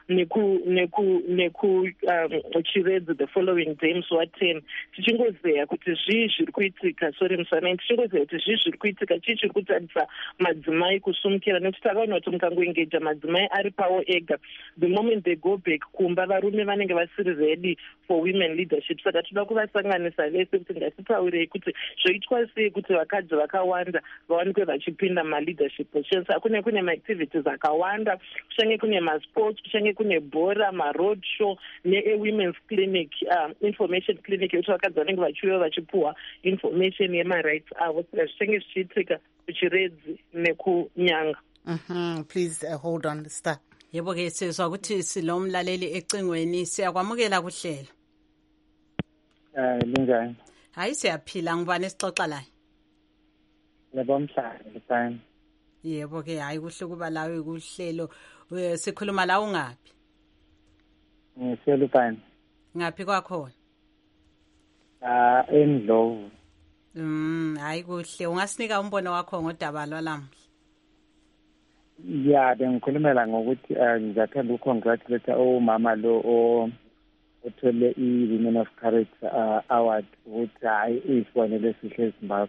chiredzi the following day musi wa10 tichingozeya kuti zvii zviri kuitika tichingozeya kuti zvii zviri kuitika chii chiri kutadzisa madzimai kusumukira, nekuti takaona kuti mukangoengeja madzimai ari pawo ega, the moment they go back kumba varume vanenge vasiri ready for women leadership. Saka toda kuvasanganisa vese kuti ngatitaurei kuti zvoitwa sei kuti vakadzi vakawanda vawanikwe vachipinda maleadership positions. Kune maactivities akawanda, kuchange kune masports, kuchange kune bhora, maroad show, ne-women's clinic, information clinic, yekuti vakadzi vanenge vachiuya vachipuhwa information yemarights avo. Saka zvichange zvichiitika kuchiredzi nekunyanga. Please hold on, Star. Yebo ke sizwa ukuthi silomlaleli ecingweni, siyakwamukela kuhlelo. Linjani? Hayi siyaphila, ngubani esixoxa la? Yebo Mhlanga, fine. Yebo ke hayi kuhle kuba lawe kuhlelo. Sikhuluma la ungaphi? Fine. Ngaphi kwakhona? eNdlovu. Hayi kuhle, ungasinika umbono wakho ngodaba lwalamhla? Ya, bengikhulumela ngokuthi ngiyathanda ukukongratulate umama lo othole i-Women of Courage Award ukuthi hayi uyisibonelo esihle eZimbabwe.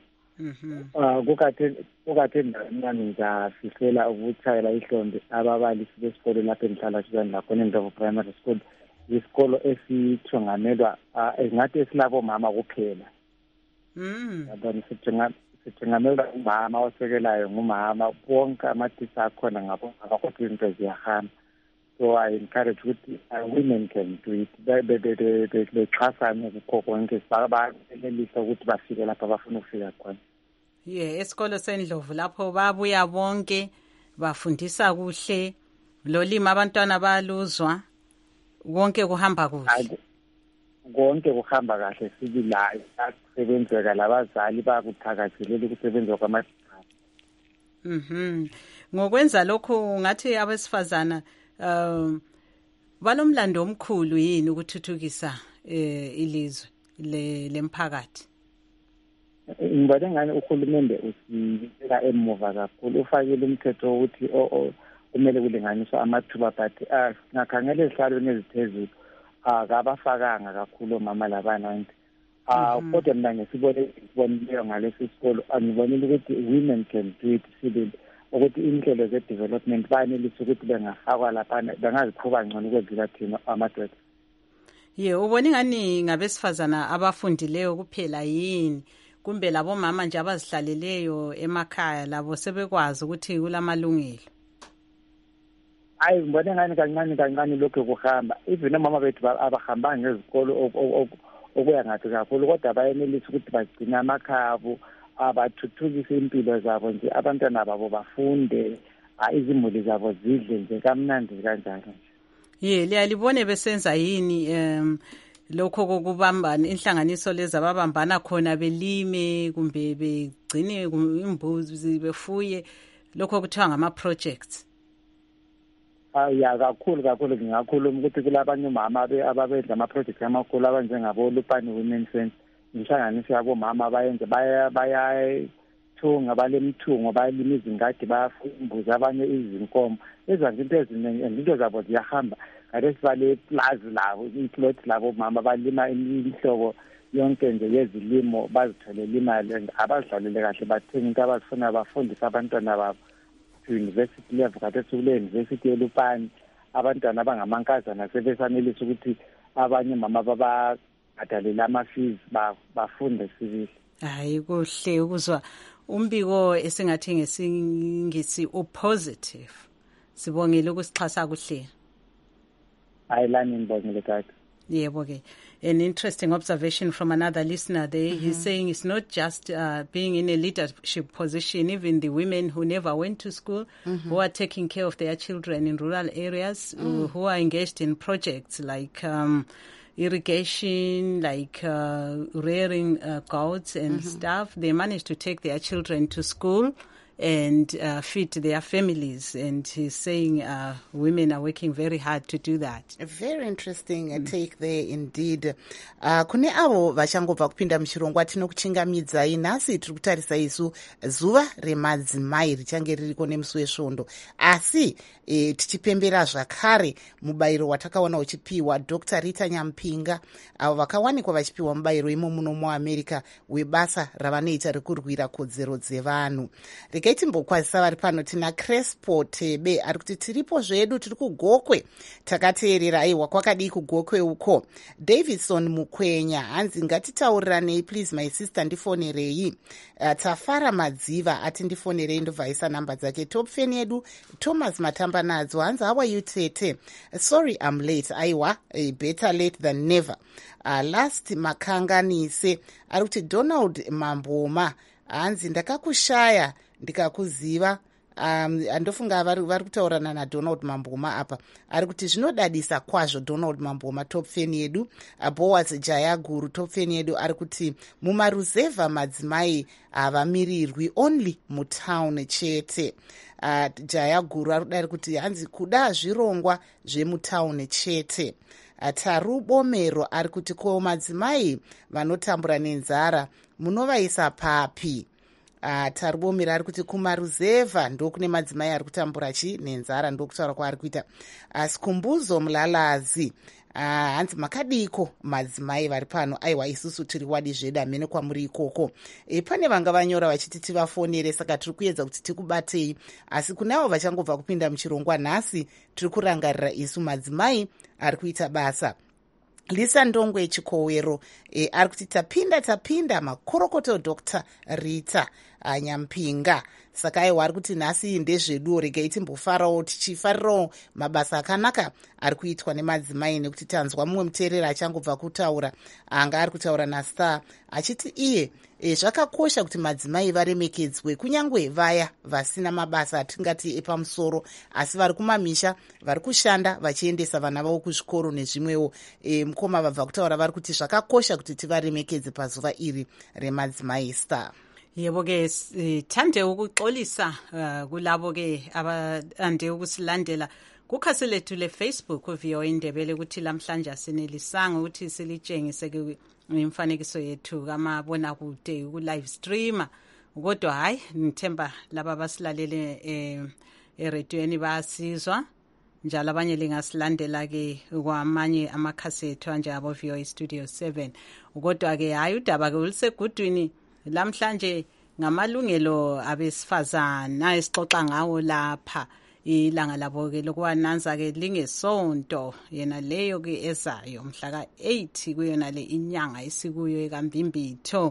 Kukathe nami ngizafihlela ukuthayela ihlombe ababalisi besikole lapho engihlala khona lakhona eNdlovu Primary School, isikolo esithungamelwa engathi esilabo mama kuphela. Yabona sithungamelwa umama osekelayo ngumama, bonke amatisa akhona ngabo kodwa into ziyahamba. So I encourage ukuthi women can do it. Bexhasane kukho konke bayenelisa ukuthi bafike lapha bafuna ukufika khona. Esikolo seNdlovu lapho babuya bonke bafundisa kuhle, lolima abantwana baluzwa, konke kuhamba kuhle. konke kuhamba kahle sibila kusebenzeka labazali bakuthakazelela ukusebenza kwamagama. Ngokwenza lokho ngathi abesifazana balomlando omkhulu yini ukuthuthukisa ilizwe lemphakathi. Ngibona ngani uhulumende usibeka emuva kakhulu, ufakile umthetho wokuthi kumele kulinganiswa amathuba but ngakhangela ezihlalweni eziphezulu akabafakanga kakhulu omama labantu. Kodwa mina ngesibonileyo ngalesi sikolo angibonile ukuthi women can do it sibili, ukuthi inhlelo ze-development bayenelisa ukuthi bengafakwa lapha bengaziqhuba ngcono ukwedlula thina amadoda. Ubone ngani ngabesifazana abafundileyo kuphela yini kumbe labo mama nje abazihlaleleyo emakhaya labo sebekwazi ukuthi kulamalungelo? Ngibone ngani kancane lokho kuhamba. Even omama bethu abahamba ngezikolo okuya ngathi kakhulu, kodwa bayenelisa ukuthi bagcine amakhaya abo, abathuthukise impilo zabo nje, abantwana babo bafunde, izimuli zabo zidle nje kamnandi kanjalo. Liyalibone besenza yini lokho kokubambana inhlanganiso lezi ababambana khona belime kumbe begcine imbuzi befuye, lokho kuthiwa ngama-projects? Kakhulu ngingakhuluma ukuthi kulabanye omama ababenza ama-projects amakhulu abanjengabo Lupani Women Center, inhlanganiso yabomama bayenze bayayithunga, balemithungo, bayalima izingadi, bayafuya imbuzi, abanye izinkomo. Ezanto into eziningi into zabo ziyahamba. Kade sibale plaza labo, iplot labo mama balima imihlobo yonke nje yezilimo, bazitholele imali, abazidlalele kahle, bathenga into abazifuna, bafundisa abantwana babo university level. Kade sikule university yeLupani abantwana abangamankazana sebesanelisa ukuthi abanye mama babadalele ama-fees bafunde sibili. Kuhle ukuzwa umbiko esingathi ngesingisi upositive. Sibongile ukusixhasa kuhle. Lani ngibongile kade. Okay. An interesting observation from another listener there. He's saying it's not just being in a leadership position, even the women who never went to school, who are taking care of their children in rural areas, who are engaged in projects like irrigation, like rearing goats and stuff. They manage to take their children to school and feed their families. And he's saying women are working very hard to do that. A very interesting take there indeed. Kune avo vachangobva kupinda muchirongwa tinokuchingamidzai. Nhasi tiri kutarisa isu zuva remadzimai richange ririko nemusi wesvondo, asi tichipembera zvakare mubayiro watakaona uchipiwa Dr. Rita Nyampinga, avo vakawanikwa vachipiwa mubayiro imo muno muAmerica webasa ravanoita rekurwira kodzero dzevanhu. Regai timbokwazisa vari pano. Tina Crespo Tebe ari kuti tiripo zvedu, tiri kugokwe takateerera. Aiwa, kwakadii kugokwe uko? Davidson Mukwenya hanzi ngatitaurirane please my sister, ndifonerei. Tafara Madziva ati ndifonerei, ndobvaisa namba dzake. Top fan yedu Thomas Matamba nadzo hanzi how are you tete? Sorry I'm late. Aiwa, better late than never. Last Makanganise ari kuti Donald Mamboma hanzi ndakakushaya ndikakuziva. Andofunga vari kutaurana naDonald Mamboma apa. Ari kuti zvinodadisa kwazvo Donald Mamboma, top fan yedu. Boaz Jayaguru, top fan yedu, ari kuti mumaruzevha madzimai havamirirwi, only mutown chete. Jayaguru ari kuti hanzi kuda zvirongwa zvemutown chete. Tarubomero ari kuti ko madzimai vanotambura nenzara munovaisa papi? Tarubomera ari kuti kumaruzevha ndokune madzimai ari kutambura nenzara, ndokutaura kwaari kuita. Sikumbuzo Mulalazi hanzi makadiko madzimai vari pano? Aiwa, isusu tiri wadi zveda mene kwamuri ikoko. Pane vanga vanyora vachiti tivafonere, saka tiri kuedza kuti tikubatei, asi kunavo vachangobva kupinda muchirongwa nhasi tiri kurangarira isu madzimai ari kuita basa. Lisa Ndongwe Chikowero ari kuti tapinda makorokoto Dr. Rita. Nyampinga. Saka aiwa ari kuti nhasi ndezvedu, regai timbofarawo tichifarirawo mabasa akanaka ari kuitwa nemadzimai, nekuti tanzwa mumwe muteereri achangobva kutaura anga ari kutaura naStar achiti iye zvakakosha kuti madzimai varemekedzwe, kunyangwe vaya vasina mabasa atingati epamusoro, asi vari kumamisha, vari kushanda vachiendesa vana vavo kuzvikoro nezvimwewo. Mukoma vabva kutaura vari kuti zvakakosha kuti tivaremekedze pazuva iri remadzimai. Star. Yebo-ke thande ukuxolisa kulabo-ke abande ukusilandela kukhasi lethu le-Facebook uVOA Indebele ukuthi lamhlanje asinelisanga ukuthi silitshengise imfanekiso yethu kamabonakude ku-live streamer, kodwa hayi ngithemba laba abasilalele erediyweni bayasizwa, njalo abanye lingasilandela-ke kwamanye amakhasi ethu anjengabo VOA Studio 7. Kodwa-ke hayi udaba-ke olusegudwini lamhlanje ngamalungelo abesifazana esixoxa ngawo lapha ilanga labo-ke lokwananza-ke lingesonto yena leyo-ke ezayo mhla ka-8 kuyona le inyanga esikuyo ekambimbitho.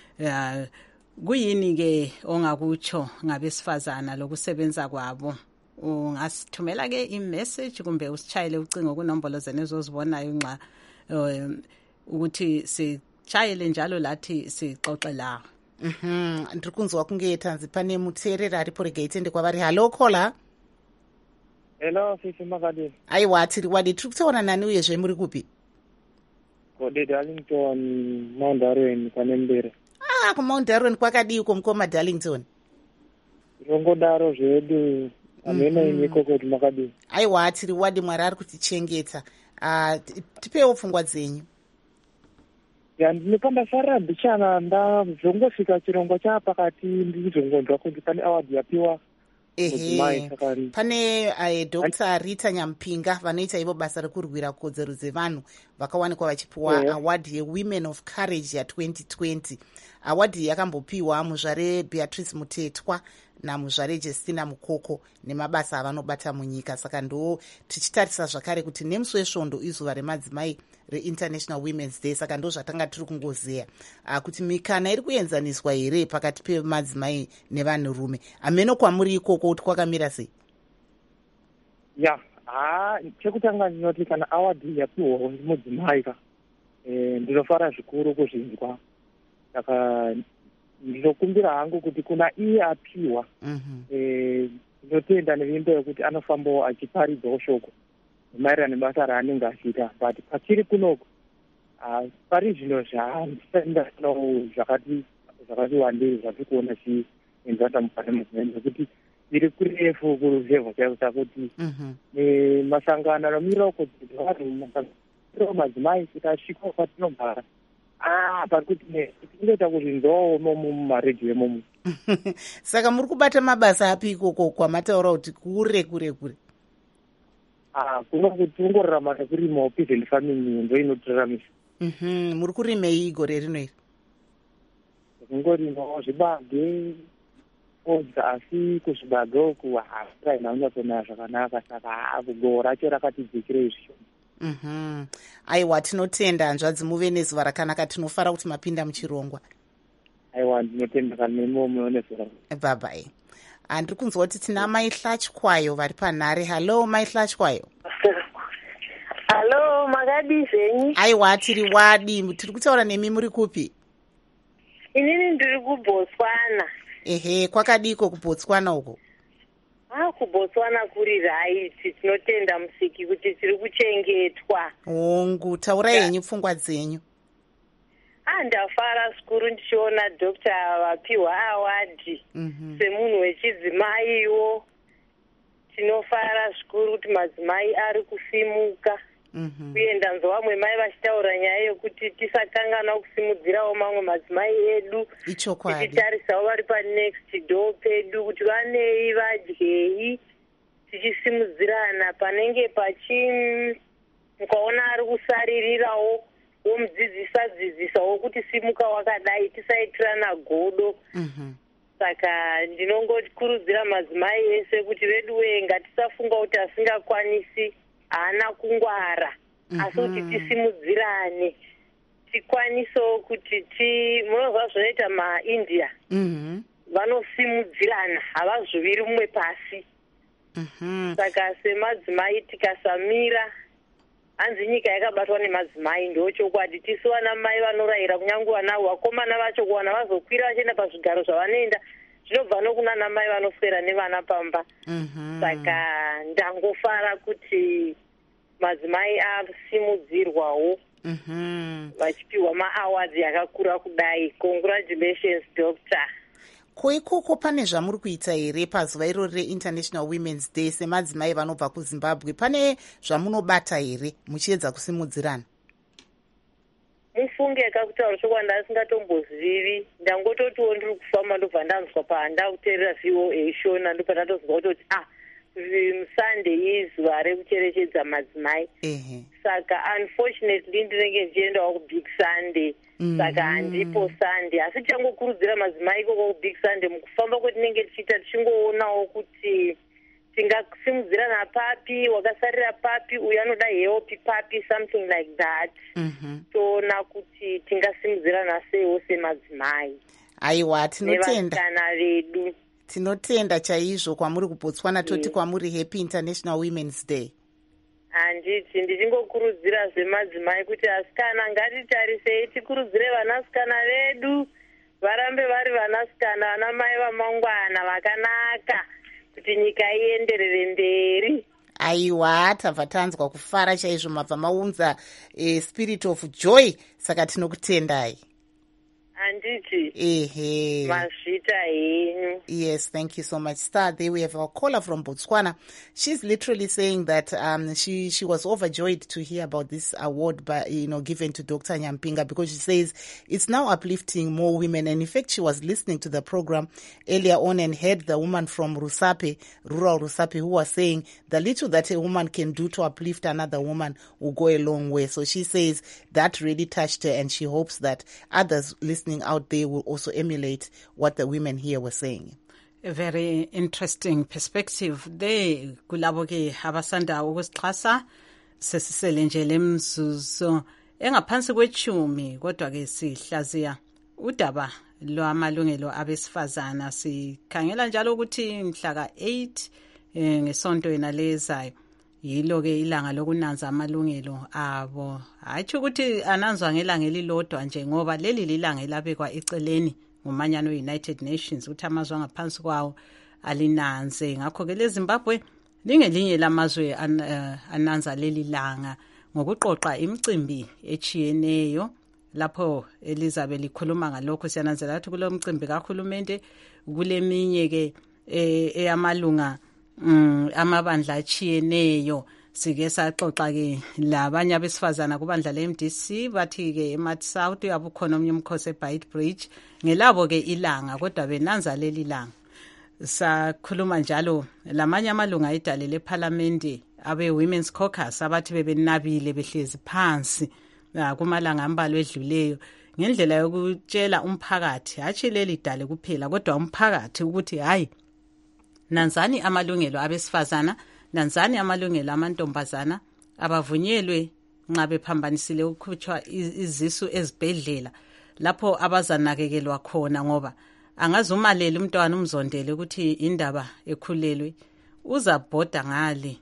Kuyini-ke ongakutsho ngabesifazana lokusebenza kwabo? Ungasithumela-ke imessage kumbe usitshayele ucingo kunombolo zenu ezozibonayo nxa ukuthi sitshayele njalo lathi sixoxe lawo. Ndiri kunzwa kunge tanzi pane muteereri aripo, regai tiende kwavari. Halo Kola. Hello Fifi Makadini. Aiwa tiri wadi, tiri kutaura nani uyezve muri kupi? Kode Darlington, Mount Darwin kwaNembere. kuMount Darwin kwakadii kumkoma Darlington? Rongodaro zvedu amena inyiko kuti makadii. Aiwa tiri wadi, Mwari ari kutichengeta. Tipewo pfungwa dzenyu. Ndinopandasarira mbichana ndazongosvika chirongwa chapakati ndizongonzwa kuti pane awadi yapiwa pane Dr. Rita Nyampinga vanoita ivo basa rekurwira kodzero dzevanhu vakawanikwa vachipiwa awadi yeWomen of Courage ya2020. Awadi yakambopiwa muzvare Beatrice Mutetwa namuzvare Justina Mukoko nemabasa avanobata munyika. Saka ndo tichitarisa zvakare kuti nemusi wesvondo izuva remadzimai reInternational Women's Day. Saka ndo zvatanga tiri kungozeya kuti mikana iri kuenzaniswa here pakati pemadzimai nevanhurume. Ameno kwamuri ikoko kuti kwakamira sei? Chekutanga ndinoti kana awadi yapiwa mudzimai ndinofara zvikuru kuzvinzwa. Saka ndinokumbira hangu kuti kuna iye apiwa ndinotenda nevimbo yekuti anofambawo achiparidzawo shoko maererano nebasa raanenge achiita. But pachiri kunoko pari zvino zvandisandinawo zvakati wandei zvati kuona chienzata mukana mudzimai nekuti iri kurefu kuruzevha chaiko chakuti masangano anomirawo kuti vanhu madzimai kuti asvikawo kwatinogara pari kuti tingoita kuzvinzwawo momo mumaredhiyo emomo. Saka muri kubata mabasa api ikoko kwamataura kuti kure kure kure? Kuno kuti tingorarama nekurimawo peace and farming ndo inotoraramisa. Muri kurimei igore rino iri? Kungorimawo zvibage odza, asi kuzvibage uku hainanyatsonayo zvakanaka. Saka goro racho rakatidzikirei zvishoma. Aiwa tinotenda, hanzvadzi muve nezuva rakanaka, tinofara kuti mapinda muchirongwa. Aiwa ndinotenda kana nemo muone zuva. Bye. Ndiri kunzwa kuti tina Mai Hlachikwayo vari panhare. Halo Mai Hlachikwayo. Halo makadii zvenyu? Aiwa tiri wadi, tiri kutaura nemi muri kupi? Inini ndiri kuBotswana. Kwakadiko kuBotswana uko? KuBotswana kuri raiti, tinotenda Musiki kuti tiri kuchengetwa. Hongu, taurai henyu pfungwa dzenyu. Ndafara zvikuru ndichiona Dr. vapiwa awadi semunhu wechidzimaiwo. Tinofara zvikuru kuti madzimai ari kusimuka. Uye ndanzwa vamwe mai vachitaura nyaya yekuti tisakanganwa kusimudzirawo mamwe madzimai edu. Tichitarisawo vari panext door pedu kuti vanei, vadyei, tichisimudzirana panenge mukaona ari kusaririrawo womudzidzisawo kuti simuka wakadai, tisaitirana godo. Saka ndinongokurudzira madzimai ese kuti vedu wee ngatisafunga kuti asingakwanisi haana kungwara, asi kuti tisimudzirane, tikwanisewo kuti munozva zvinoita maIndia vanosimudzirana, havazviviri mumwe pasi. Saka semadzimai tikasamira, hanzi nyika yakabatwa nemadzimai, ndochokwadi. Tisu vana mai vanorayira kunyange vana vakomana vacho kuwana vazokwira vachienda pazvigaro zvavanoenda, zvinobva nokunana mai vanoswera nevana pamba. Saka ndangofara kuti madzimai asimudzirwawo vachipiwa maawards yakakura kudai. Congratulations, Doctor. Koikoko pane zvamuri kuita here pazuva irori reInternational Women's Day semadzimai vanobva kuZimbabwe? Pane zvamunobata here muchiedza kusimudzirana? Mufunge kakutaura chokwadi ndasingatombozivi. Ndangototiwo ndiri kufamba ndobva ndanzwa pandauteerera VOA shona ndobva ndatozwa kutoti Sunday izuva rekucherechedza madzimai. Saka unfortunately ndinenge ndichiendawo kubig Sunday. Saka handipo Sunday. Asi tichangokurudzira madzimai ikoko kubig Sunday mukufamba kwetinenge tichiita tichingoonawo kuti tingasimudzirana papi, wakasarira papi, uyu anoda help papi, something like that. Toona kuti tingasimudzirana seiwo semadzimai. Aiwa, tinotenda. Nevasana vedu. Tinotenda chaizvo kwamuri kuBotswana. Toti kwamuri Happy International Women's Day. Handiti ndichingokurudzira zvemadzimai kuti asikana ngatitarisei tikurudzire vanasikana vedu varambe vari vanasikana vana mai vamangwana vakanaka kuti nyika ienderere mberi. Aiwa, tabva tanzwa kufara chaizvo, mabva maunza spirit of joy, saka tinokutendai. Handiti mazvita henyu. Yes, thank you so much, Star. There we have our caller from Botswana. She's literally saying that she was overjoyed to hear about this award given to Dr. Nyampinga, because she says it's now uplifting more women. And in fact, she was listening to the program earlier on and heard the woman from Rusape, rural Rusape, who was saying the little that a woman can do to uplift another woman will go a long way. So she says that really touched her, and she hopes that others listening out there will also emulate what the women here were saying. A very interesting perspective there. Kulabo ke abasanda ukusixhasa sesisele nje lemzuzu engaphansi kwechumi, kodwa ke sihlaziya udaba lwamalungelo abesifazana. Sikhangela njalo ukuthi mhla ka-8 ngesonto yena lezayo yilo ke ilanga lokunanza amalungelo abo. Hayi ukuthi ananzwa ngelanga elilodwa nje, ngoba leli lilanga elabekwa eceleni ngumanyano we-United Nations ukuthi amazwe ngaphansi kwawo alinanze. Ngakho ke leZimbabwe lingelinye lamazwe ananza leli langa ngokuqoqa imicimbi echiyeneyo. Lapho Elizabe likhuluma ngalokho siyananzela ukuthi kulo mcimbi kahulumende kuleminye ke eyamalunga amabandla achiyeneyo. Sike saxoxa ke labanye abesifazana kubandla le-MDC bathi ke eMat South yabukhona omnye umkhosi eBite Bridge ngelabo ke ilanga, kodwa benanza leli langa. Sakhuluma njalo lamanye amalunga edale leParliament abe-Women's Caucus abathi bebenabile behlezi phansi kumalanga ambalwa edluleyo ngendlela yokutshela umphakathi, hatshi leli dale kuphela kodwa umphakathi ukuthi hayi, nanzani amalungelo abesifazana, nanzani amalungelo amantombazana, abavunyelwe nxa bephambanisile ukukhutshwa izisu ezibhedlela lapho abazanakekelwa khona, ngoba angazumalela umntwana umzondele ukuthi indaba ekhulelwe uzabhoda ngale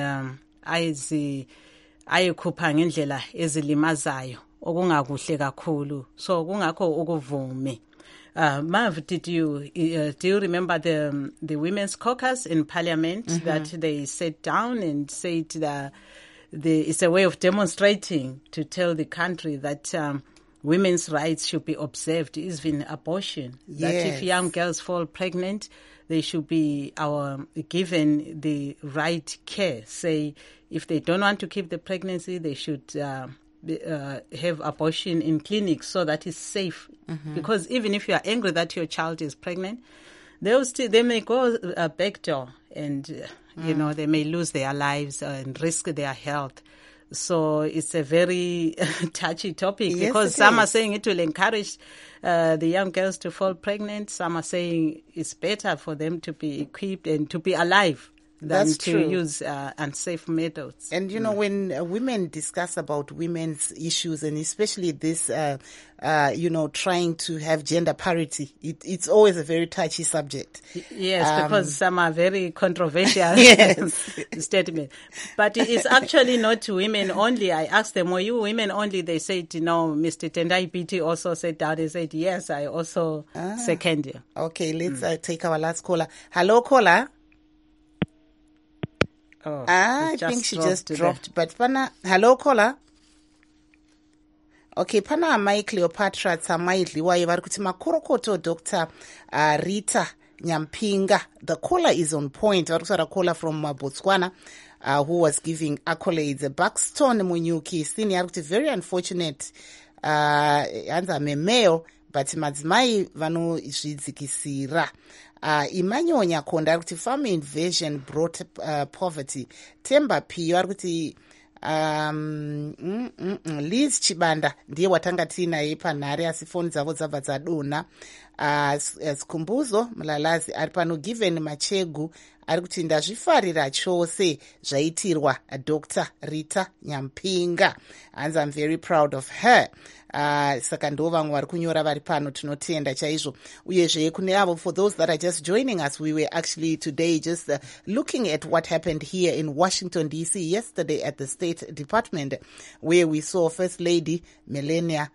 ayekhupha ngendlela ezilimazayo okungakuhle kakhulu. So kungakho ukuvume. Mav, do you remember the Women's Caucus in Parliament that they sat down and said that it's a way of demonstrating to tell the country that women's rights should be observed, even abortion. Yes. That if young girls fall pregnant, they should be given the right care. Say, if they don't want to keep the pregnancy, they should have abortion in clinics so that it's safe. Because even if you are angry that your child is pregnant, they may go back door and they may lose their lives and risk their health. So it's a very touchy topic, because some are saying it will encourage the young girls to fall pregnant. Some are saying it's better for them to be equipped and to be alive than That's to true. use unsafe methods. And, you know, when women discuss about women's issues, and especially this, you know, trying to have gender parity, it's always a very touchy subject. Yes, because some are very controversial statements. But it's actually not women only. I asked them, were you women only? They said, no. Mr. Tendai Biti also said that. They said, yes, I also second you. Okay, let's take our last caller. Hello, caller. Oh, I think she just dropped. But pana, hello, caller. Okay, pana amai Cleopatra tsamai dliwaye vari kuti makorokoto Dr. Rita Nyampinga. The caller is on point. Vari kusara caller from Botswana who was giving accolades. Buxton Munyuki sini vari kuti very unfortunate hanza memeo but madzimai vanozvidzikisira. Imanyonya Konda ari kuti farm invasion brought poverty. Temba Piyo ari kuti Liz Chibanda ndiye watanga tinaye panhare asi foni dzavo dzabva dzadonha. Sikumbuzo Mulalazi ari pano. Given Machegu ari kuti ndazvifarira chose zvaitirwa Dr. Rita Nyampinga. And I'm very proud of her. Saka ndo vamwe vari kunyora vari pano, tinotenda chaizvo. Uyezve kune avo, for those that are just joining us, we were actually today just looking at what happened here in Washington DC yesterday at the State Department, where we saw First Lady Melania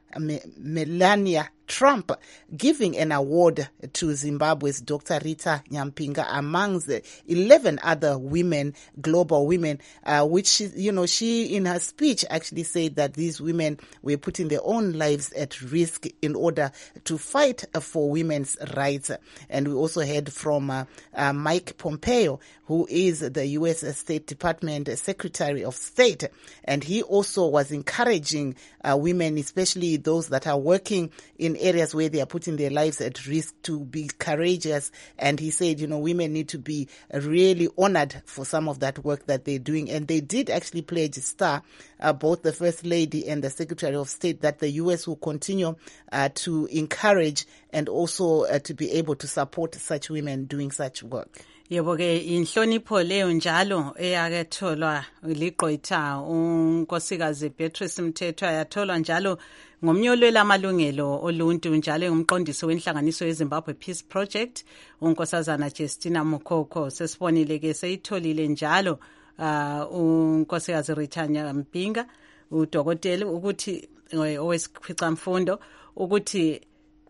Trump giving an award to Zimbabwe's Dr. Rita Nyampinga amongst 11 other women, global women, which, you know, she in her speech actually said that these women were putting their own lives at risk in order to fight for women's rights. And we also heard from Mike Pompeo, who is the U.S. State Department Secretary of State. And he also was encouraging women, especially those that are working in areas where they are putting their lives at risk, to be courageous. And he said, you know, women need to be really honored for some of that work that they're doing. And they did actually pledge both the First Lady and the Secretary of State, that the U.S. will continue to encourage and also to be able to support such women doing such work. Yebo ke inhlonipho leyo njalo eyaketholwa liqhwetha unkosikazi Beatrice Mthethwa yatholwa njalo ngomnyolweni amalungelo oluntu njalo ngumqondisi wenhlanganiso yeZimbabwe Peace Project unkosazana Justina Mukoko. Sesibonile ke seyitholile njalo unkosikazi Rita Nyampinga udokotela ukuthi owesikhwicamfundo ukuthi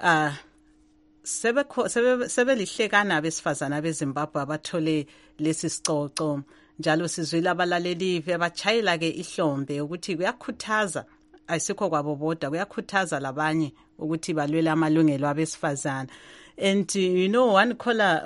sebelihlekana abesifazana beZimbabwe abathole lesi sicoco. Njalo sizwile abalaleli bachayela ke ihlombe ukuthi kuyakhuthaza, ayisikho kwabo bodwa, kuyakhuthaza labanye ukuthi balwele amalungelo abesifazana. And you know, one caller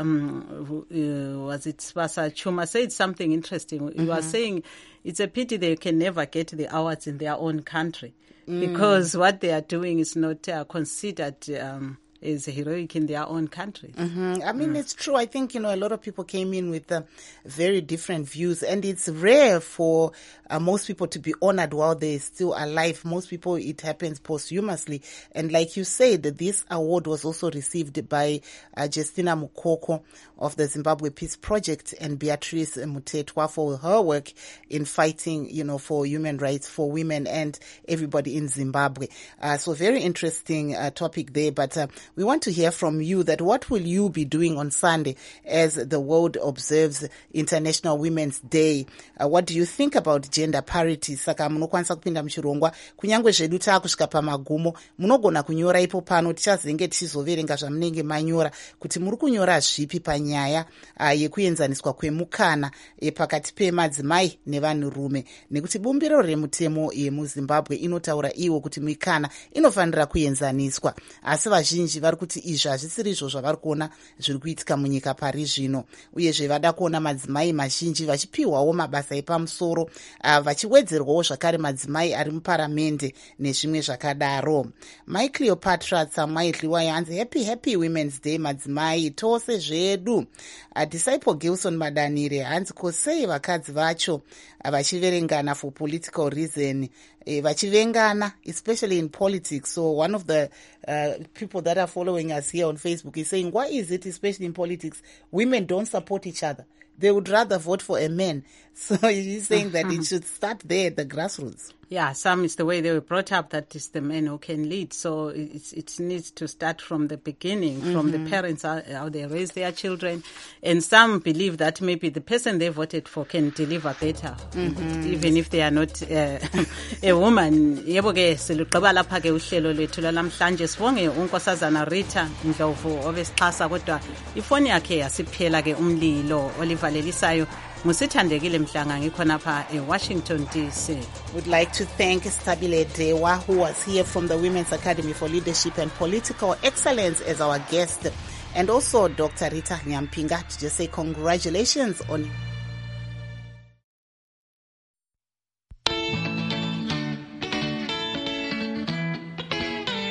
was it Spasa Chuma said something interesting. He was saying it's a pity they can never get the awards in their own country because what they are doing is not considered is heroic in their own country. I mean, it's true. I think, you know, a lot of people came in with very different views, and it's rare for most people to be honored while they're still alive. Most people, it happens posthumously. And like you said, this award was also received by Justina Mukoko of the Zimbabwe Peace Project and Beatrice Mthethwa for her work in fighting, you know, for human rights for women and everybody in Zimbabwe. So very interesting topic there. But we want to hear from you that what will you be doing on Sunday as the world observes International Women's Day? What do you think about gender parity? Saka munokwanisa kupinda muchirongwa kunyangwe zvedu takusvika pamagumo munogona kunyora ipo pano tichazenge tichizoverenga zvamunenge manyora kuti muri kunyora zvipi panyaya yekuenzaniswa kwemukana pakati pemadzimai nevanhurume, nekuti bumbiro remutemo yemuZimbabwe inotaura iwo kuti mikana inofanira kuenzaniswa, asi vazhinji vari kuti izvi hazvisiri izvo zvavari kuona zviri kuitika munyika pari zvino, uyezve vada kuona madzimai mazhinji vachipiwawo mabasa epamusoro, vachiwedzerwawo zvakare madzimai ari muparamende nezvimwe zvakadaro. Mai Cleopatra Tsamai Dliwaye hanzi happy Women's Day madzimai tose zvedu. Disciple Gilson Madanire hanzi kosei vakadzi vacho vachiverengana for political reason, vachivengana especially in politics. So one of the people that are following us here on Facebook is saying, why is it especially in politics women don't support each other? they would rather vote for a man. So he's saying that it should start there at the grassroots. Yeah, some is the way they were brought up, that it's the men who can lead. So it needs to start from the beginning, from the parents, how they raise their children. And some believe that maybe the person they voted for can deliver better, even if they are not a woman. Yebo ke siluqaba lapha ke uhlelo lethu lalamhlanje sibonge unkosazana Rita Ndlovu obesixhasa, kodwa ifoni yakhe yasiphela ke umlilo olivalelisayo. Musithandekile Mhlanga ngikhonapha eWashington DC. Would like to thank Stabile Dewa, who was here from the Women's Academy for Leadership and Political Excellence as our guest, and also Dr. Rita Nyampinga, to just say congratulations on